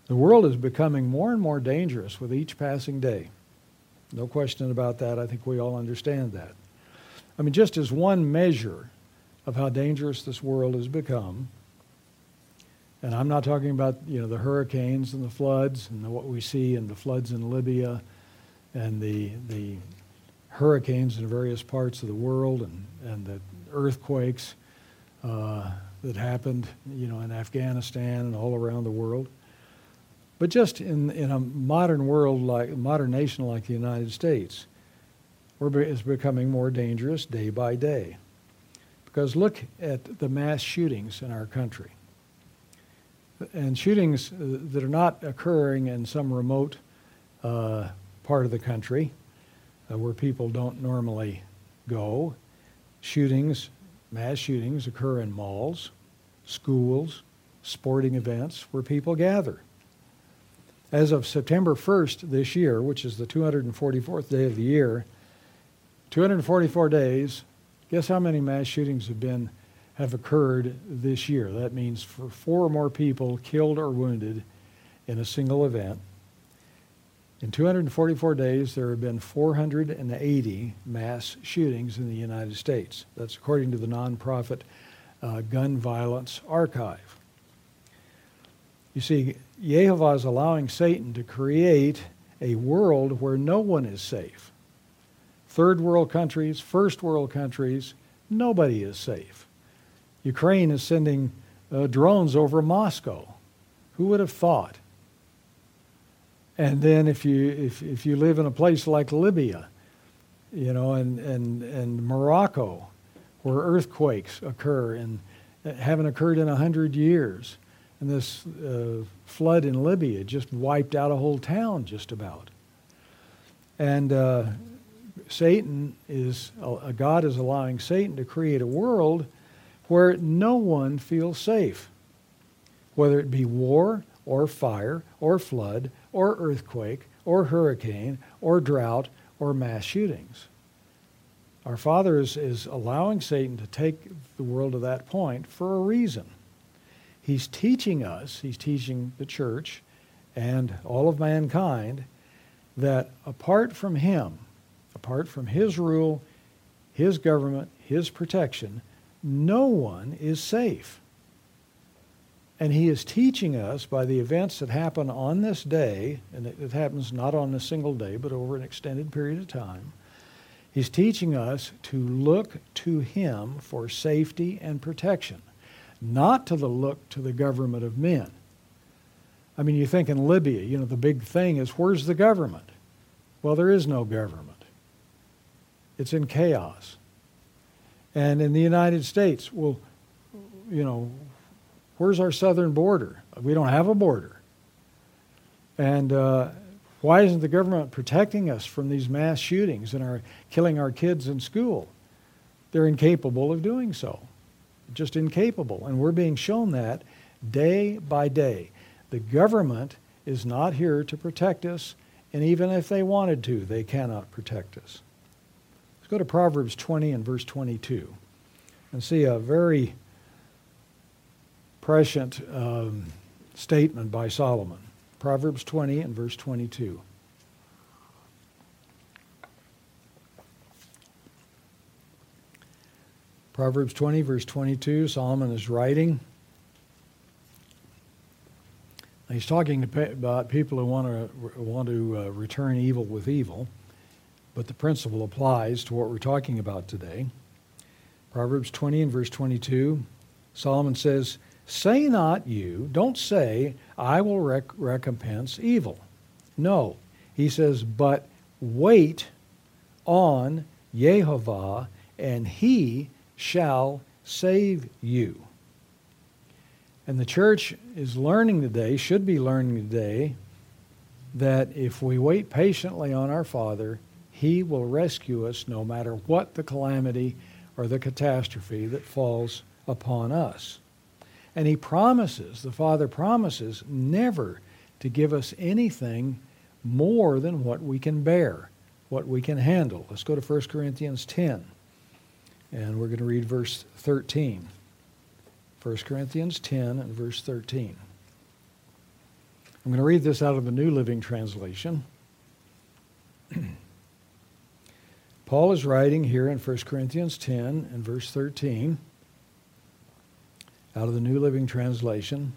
[SPEAKER 1] The world is becoming more and more dangerous with each passing day. No question about that. I think we all understand that. I mean, just as one measure of how dangerous this world has become, and I'm not talking about, you know, the hurricanes and the floods and the, what we see in the floods in Libya and the the hurricanes in various parts of the world and, and the earthquakes uh, that happened, you know, in Afghanistan and all around the world. But just in, in a modern world, like a modern nation like the United States, we're be, is becoming more dangerous day by day. Because look at the mass shootings in our country. And shootings that are not occurring in some remote uh, part of the country uh, where people don't normally go. Shootings, mass shootings occur in malls, schools, sporting events where people gather. As of September first this year, which is the two hundred forty-fourth day of the year, two hundred forty-four days, guess how many mass shootings have been have occurred this year? That means for four or more people killed or wounded in a single event. In two hundred forty-four days, there have been four hundred eighty mass shootings in the United States. That's according to the nonprofit uh, Gun Violence Archive. You see, Yehovah is allowing Satan to create a world where no one is safe. Third world countries, first world countries, nobody is safe. Ukraine is sending uh, drones over Moscow. Who would have thought? And then if you if if you live in a place like Libya, you know, and and and Morocco, where earthquakes occur and haven't occurred in a hundred years, and this uh, flood in Libya just wiped out a whole town just about. And uh, Satan is uh, God is allowing Satan to create a world where no one feels safe, whether it be war or fire or flood or earthquake or hurricane or drought or mass shootings. Our Father is, is allowing Satan to take the world to that point for a reason. He's teaching us, he's teaching the church and all of mankind that apart from him, apart from his rule, his government, his protection, no one is safe. And he is teaching us by the events that happen on this day, and it, it happens not on a single day, but over an extended period of time. He's teaching us to look to him for safety and protection, not to the look to the government of men. I mean, you think in Libya, you know, the big thing is, where's the government? Well, there is no government. It's in chaos. And in the United States, well, you know, where's our southern border? We don't have a border. And uh, why isn't the government protecting us from these mass shootings and our killing our kids in school? They're incapable of doing so. Just incapable. And we're being shown that day by day. The government is not here to protect us, and even if they wanted to, they cannot protect us. Let's go to Proverbs twenty and verse twenty-two and see a very prescient um, statement by Solomon. Proverbs twenty and verse twenty-two. Proverbs twenty, verse twenty-two, Solomon is writing. He's talking about people who want to want to uh, return evil with evil, but the principle applies to what we're talking about today. Proverbs twenty and verse twenty-two, Solomon says, "Say not you, don't say, I will rec- recompense evil. No," he says, "but wait on Yehovah, and he shall save you." And the church is learning today, should be learning today, that if we wait patiently on our Father, he will rescue us no matter what the calamity or the catastrophe that falls upon us. And he promises, the Father promises, never to give us anything more than what we can bear, what we can handle. Let's go to First Corinthians ten, and we're going to read verse thirteen. First Corinthians ten and verse thirteen. I'm going to read this out of the New Living Translation. Paul is writing here in First Corinthians ten and verse thirteen, out of the New Living Translation.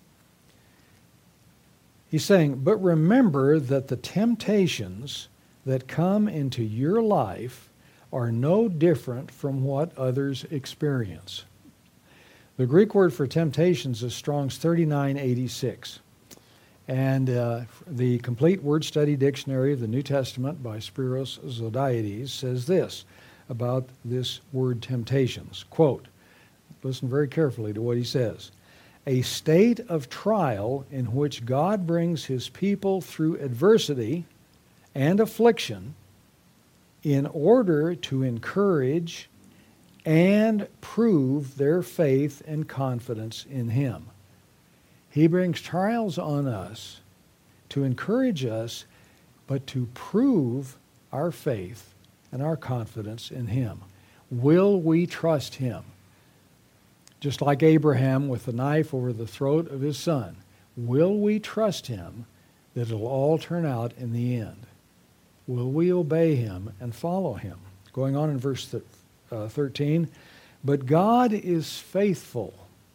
[SPEAKER 1] He's saying, "But remember that the temptations that come into your life are no different from what others experience." The Greek word for temptations is Strong's thirty-nine eighty-six. And uh, the Complete Word Study Dictionary of the New Testament by Spiros Zodhiates says this about this word temptations. Quote, listen very carefully to what he says. "A state of trial in which God brings his people through adversity and affliction in order to encourage and prove their faith and confidence in him." He brings trials on us to encourage us, but to prove our faith and our confidence in him. Will we trust him? Just like Abraham with the knife over the throat of his son, will we trust him that it'll all turn out in the end? Will we obey him and follow him? Going on in verse th- uh, thirteen, "But God is faithful."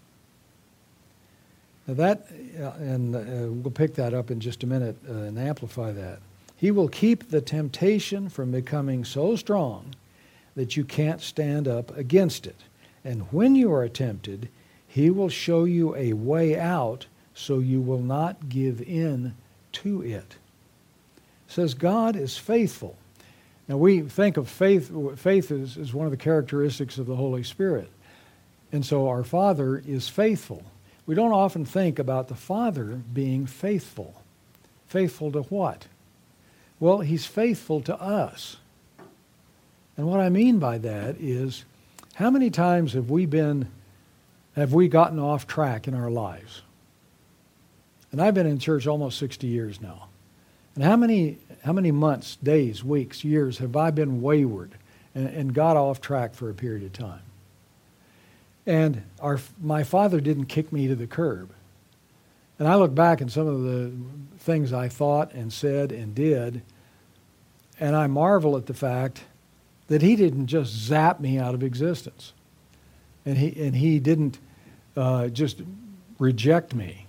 [SPEAKER 1] Now that, uh, and uh, we'll pick that up in just a minute uh, and amplify that. "He will keep the temptation from becoming so strong that you can't stand up against it. And when you are tempted, he will show you a way out so you will not give in to it." It says God is faithful. Now we think of faith, faith is, is one of the characteristics of the Holy Spirit. And so our Father is faithful. We don't often think about the Father being faithful. Faithful to what? Well, he's faithful to us. And what I mean by that is, how many times have we been, have we gotten off track in our lives? And I've been in church almost sixty years now. And how many, how many months, days, weeks, years have I been wayward and, and got off track for a period of time? And our, my Father didn't kick me to the curb. And I look back at some of the things I thought and said and did, and I marvel at the fact that he didn't just zap me out of existence. And he, and he didn't uh, just reject me.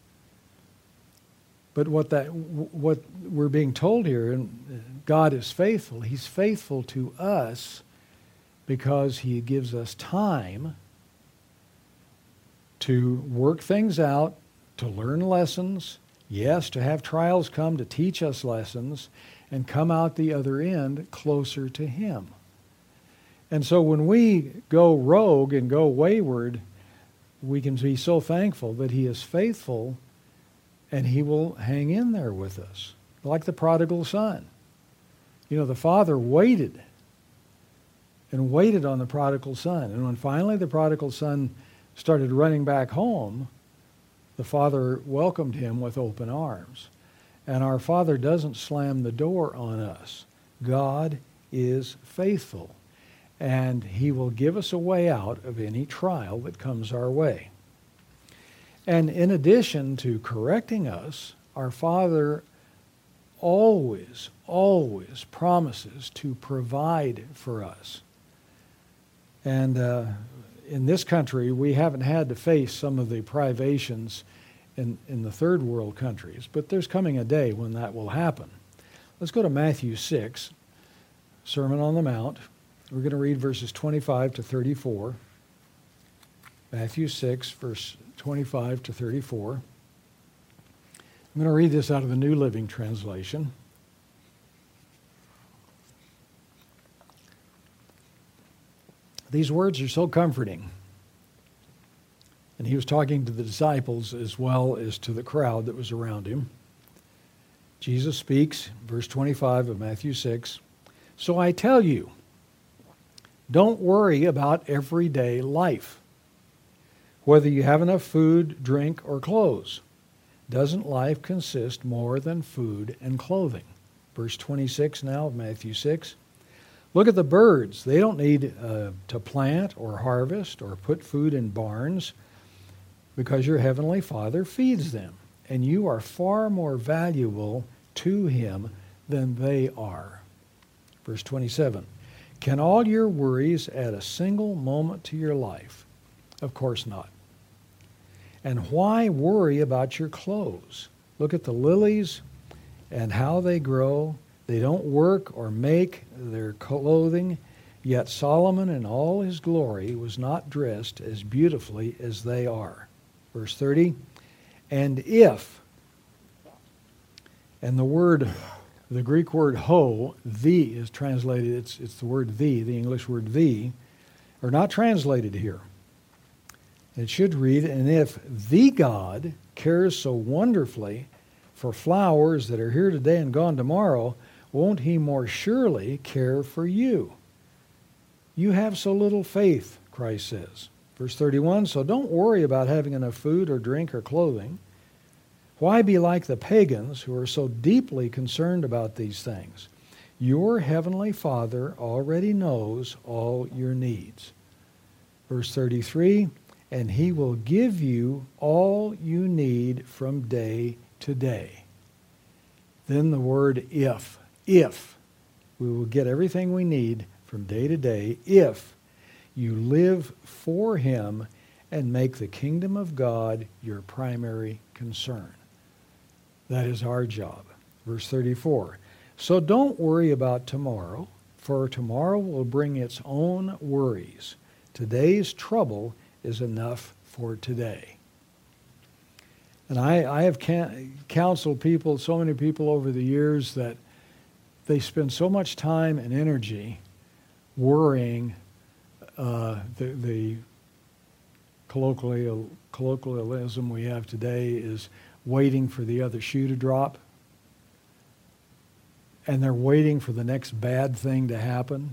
[SPEAKER 1] But what, that, what we're being told here, and God is faithful. He's faithful to us because he gives us time to work things out, to learn lessons, yes, to have trials come to teach us lessons, and come out the other end closer to him. And so when we go rogue and go wayward, we can be so thankful that he is faithful and he will hang in there with us, like the prodigal son. You know, the father waited and waited on the prodigal son. And when finally the prodigal son started running back home, the father welcomed him with open arms. And our Father doesn't slam the door on us. God is faithful, and he will give us a way out of any trial that comes our way. And in addition to correcting us, our Father always, always promises to provide for us. And uh, in this country, we haven't had to face some of the privations in, in the third world countries, but there's coming a day when that will happen. Let's go to Matthew six, Sermon on the Mount. We're going to read verses twenty-five to thirty-four. Matthew six, verse twenty-five to thirty-four. I'm going to read this out of the New Living Translation. These words are so comforting. And he was talking to the disciples as well as to the crowd that was around him. Jesus speaks, verse twenty-five of Matthew six, "So I tell you, don't worry about everyday life, whether you have enough food, drink, or clothes. Doesn't life consist more than food and clothing?" Verse twenty-six now of Matthew six. "Look at the birds. They don't need uh, to plant or harvest or put food in barns, because your heavenly Father feeds them. and you are far more valuable to him than they are. Verse twenty-seven, can all your worries add a single moment to your life? Of course not. And why worry about your clothes? Look at the lilies and how they grow. They don't work or make their clothing, yet Solomon in all his glory was not dressed as beautifully as they are. Verse thirty, and if, and the word, the Greek word ho, the is translated, it's, it's the word the, the English word the, are not translated here. It should read, and if the God cares so wonderfully for flowers that are here today and gone tomorrow, won't he more surely care for you? You have so little faith, Christ says. Verse thirty-one, so don't worry about having enough food or drink or clothing. Why be like the pagans who are so deeply concerned about these things? Your heavenly Father already knows all your needs. Verse thirty-three, and he will give you all you need from day to day. Then the word if. If. We will get everything we need from day to day if you live for him and make the kingdom of God your primary concern. That is our job. Verse thirty-four. So don't worry about tomorrow, for tomorrow will bring its own worries. Today's trouble is enough for today. And I, I have can, counseled people, so many people over the years, that they spend so much time and energy worrying. Uh, the, the colloquial, colloquialism we have today is waiting for the other shoe to drop. And they're waiting for the next bad thing to happen.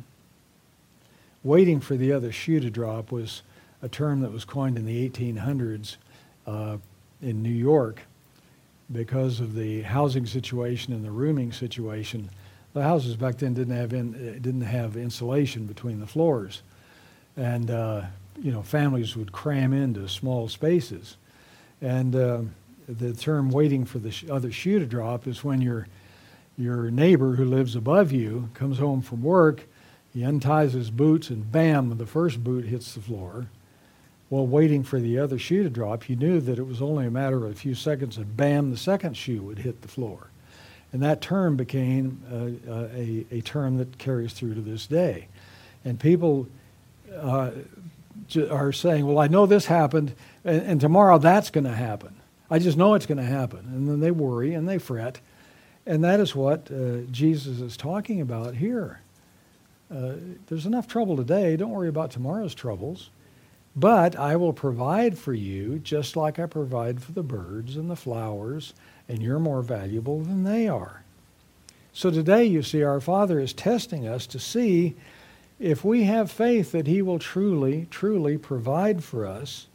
[SPEAKER 1] Waiting for the other shoe to drop was a term that was coined in the eighteen hundreds uh, in New York because of the housing situation and the rooming situation. The houses back then didn't have in, didn't have insulation between the floors, and uh, you know families would cram into small spaces. And uh, the term "waiting for the sh- other shoe to drop" is when your your neighbor who lives above you comes home from work, he unties his boots, and bam, the first boot hits the floor. Well, waiting for the other shoe to drop, you knew that it was only a matter of a few seconds, and bam, the second shoe would hit the floor. And that term became uh, uh, a, a term that carries through to this day. And people uh, are saying, well, I know this happened, and, and tomorrow that's going to happen. I just know it's going to happen. And then they worry and they fret. And that is what uh, Jesus is talking about here. Uh, there's enough trouble today. Don't worry about tomorrow's troubles. But I will provide for you just like I provide for the birds and the flowers, and you're more valuable than they are. So today, you see, our Father is testing us to see if we have faith that he will truly, truly provide for us.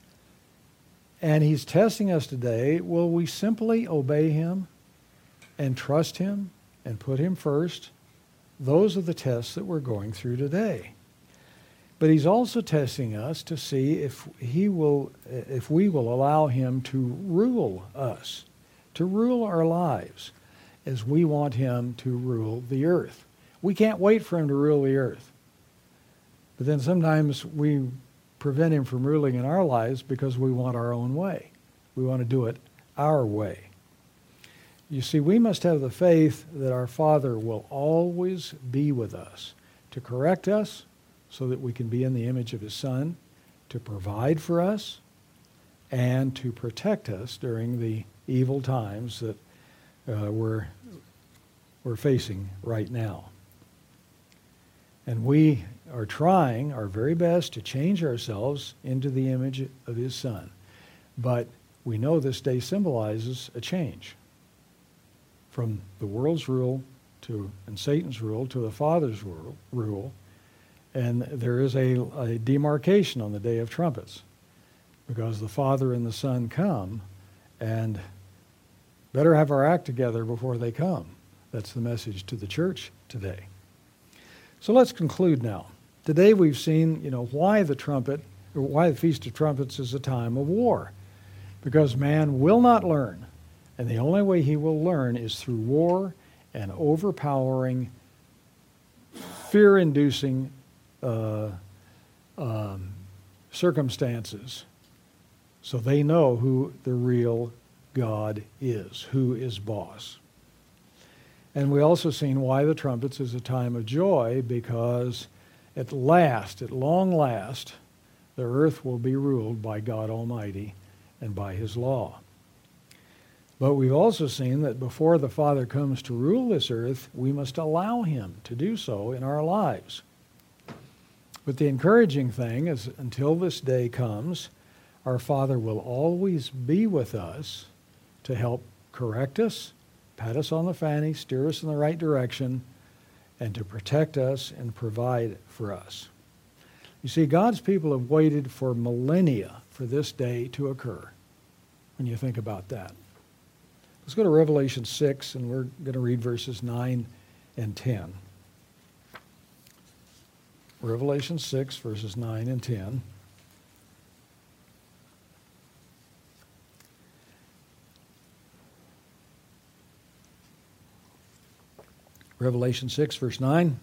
[SPEAKER 1] And he's testing us today. Will we simply obey him and trust him and put him first? Those are the tests that we're going through today. But he's also testing us to see if he will, if we will allow him to rule us, to rule our lives as we want him to rule the earth. We can't wait for him to rule the earth. But then sometimes we prevent him from ruling in our lives because we want our own way. We want to do it our way. You see, we must have the faith that our Father will always be with us to correct us, so that we can be in the image of his Son, to provide for us, and to protect us during the evil times that uh, we're, we're facing right now. And we are trying our very best to change ourselves into the image of his Son. But we know this day symbolizes a change from the world's rule to and Satan's rule to the Father's rule, rule. And there is a, a demarcation on the day of trumpets, because the Father and the Son come, and better have our act together before they come. That's the message to the church today. So let's conclude now. Today we've seen, you know, why the trumpet, or why the Feast of Trumpets is a time of war. Because man will not learn And the only way he will learn is through war and overpowering, fear-inducing uh, um, circumstances, so they know who the real God is, who is boss. And we also seen why the trumpets is a time of joy, because at last, at long last, the earth will be ruled by God Almighty and by his law. But we've also seen that before the Father comes to rule this earth, we must allow him to do so in our lives. But the encouraging thing is, until this day comes, our Father will always be with us to help correct us, pat us on the fanny, steer us in the right direction, and to protect us and provide for us. You see, God's people have waited for millennia for this day to occur, when you think about that. Let's go to Revelation six, and we're going to read verses nine and ten. Revelation six, verses nine and ten. Revelation six, verse nine.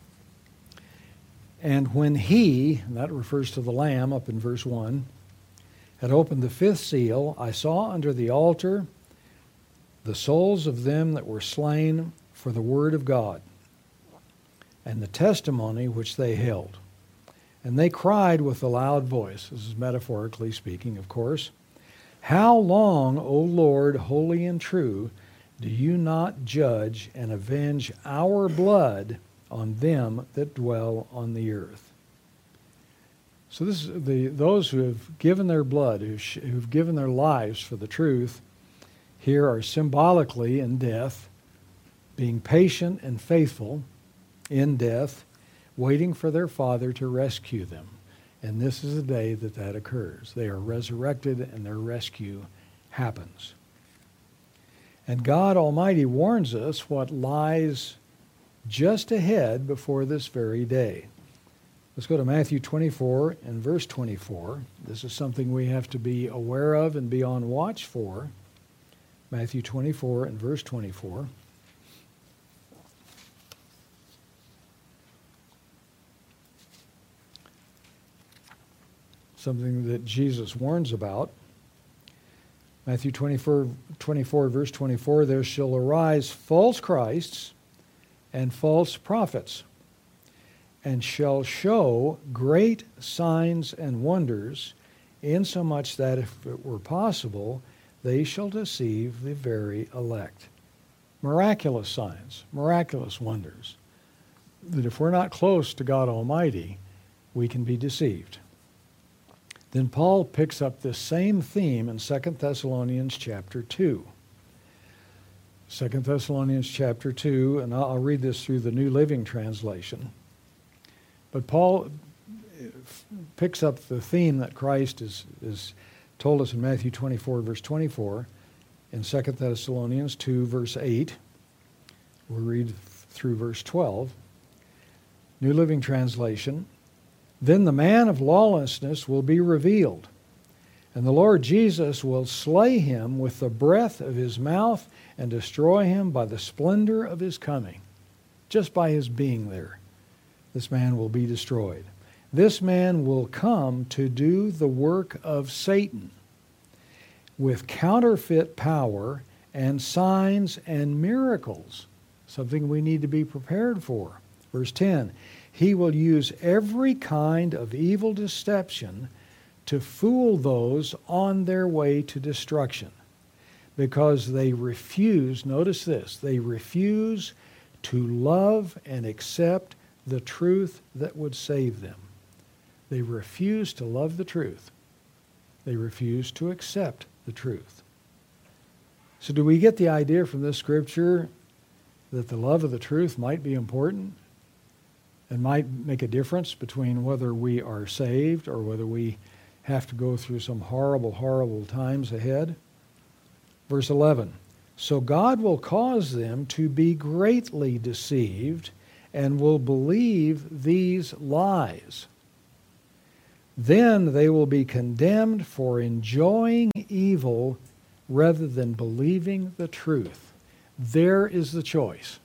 [SPEAKER 1] And when he, and that refers to the Lamb up in verse one, had opened the fifth seal, I saw under the altar the souls of them that were slain for the word of God and the testimony which they held. And they cried with a loud voice, this is metaphorically speaking, of course, How long, O Lord, holy and true, do you not judge and avenge our blood on them that dwell on the earth? So this is the those who have given their blood, who sh- who've given their lives for the truth, here are symbolically in death, being patient and faithful in death, waiting for their Father to rescue them. And this is the day that that occurs. They are resurrected and their rescue happens. And God Almighty warns us what lies just ahead before this very day. Let's go to Matthew twenty-four and verse twenty-four. This is something we have to be aware of and be on watch for. Matthew twenty-four and verse twenty-four. Something that Jesus warns about. Matthew twenty-four, twenty-four, verse twenty-four, there shall arise false Christs and false prophets, and shall show great signs and wonders, insomuch that if it were possible, they shall deceive the very elect. Miraculous signs, miraculous wonders, that if we're not close to God Almighty, we can be deceived. Then Paul picks up this same theme in Second Thessalonians chapter two. Second Thessalonians chapter two, and I'll read this through the New Living Translation. But Paul picks up the theme that Christ is, is told us in Matthew twenty-four, verse twenty-four, in Second Thessalonians two, verse eight. We'll read through verse twelve. New Living Translation. Then the man of lawlessness will be revealed, and the Lord Jesus will slay him with the breath of his mouth and destroy him by the splendor of his coming. Just by his being there, this man will be destroyed. This man will come to do the work of Satan with counterfeit power and signs and miracles, something we need to be prepared for. Verse ten, he will use every kind of evil deception to fool those on their way to destruction, because they refuse, notice this, they refuse to love and accept the truth that would save them. They refuse to love the truth. They refuse to accept the truth. So do we get the idea from this scripture that the love of the truth might be important and might make a difference between whether we are saved or whether we have to go through some horrible, horrible times ahead? Verse eleven, so God will cause them to be greatly deceived and will believe these lies. Then they will be condemned for enjoying evil rather than believing the truth. There is the choice.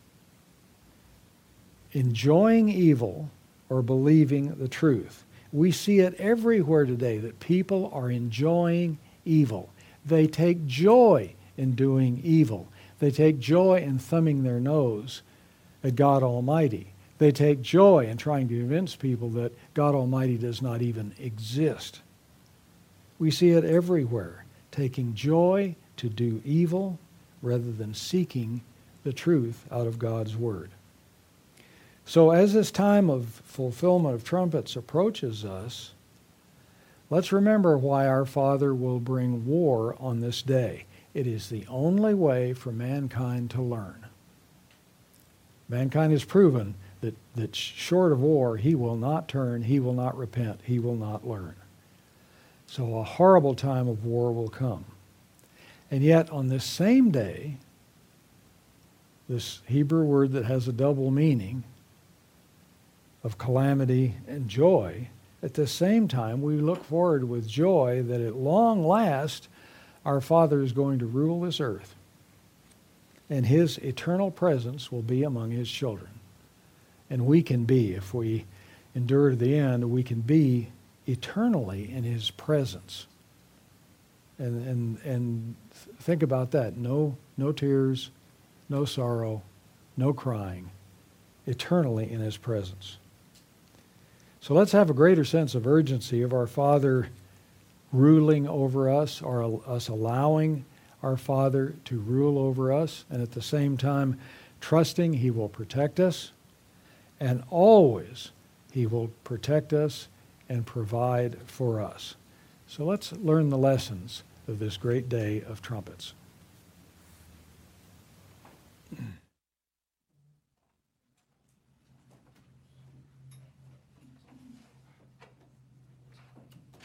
[SPEAKER 1] Enjoying evil or believing the truth. We see it everywhere today that people are enjoying evil. They take joy in doing evil. They take joy in thumbing their nose at God Almighty. They take joy in trying to convince people that God Almighty does not even exist. We see it everywhere, taking joy to do evil rather than seeking the truth out of God's Word. So as this time of fulfillment of trumpets approaches us, let's remember why our Father will bring war on this day. It is the only way for mankind to learn. Mankind has proven that, that short of war, he will not turn, he will not repent, he will not learn. So a horrible time of war will come. And yet on this same day, this Hebrew word that has a double meaning of calamity and joy, at the same time we look forward with joy that at long last our Father is going to rule this earth, and his eternal presence will be among his children. And we can be, if we endure to the end, we can be eternally in his presence. And and and think about that. No no tears, no sorrow, no crying. Eternally in his presence. So let's have a greater sense of urgency of our Father ruling over us, or us allowing our Father to rule over us, and at the same time trusting he will protect us, and always he will protect us and provide for us. So let's learn the lessons of this great day of trumpets.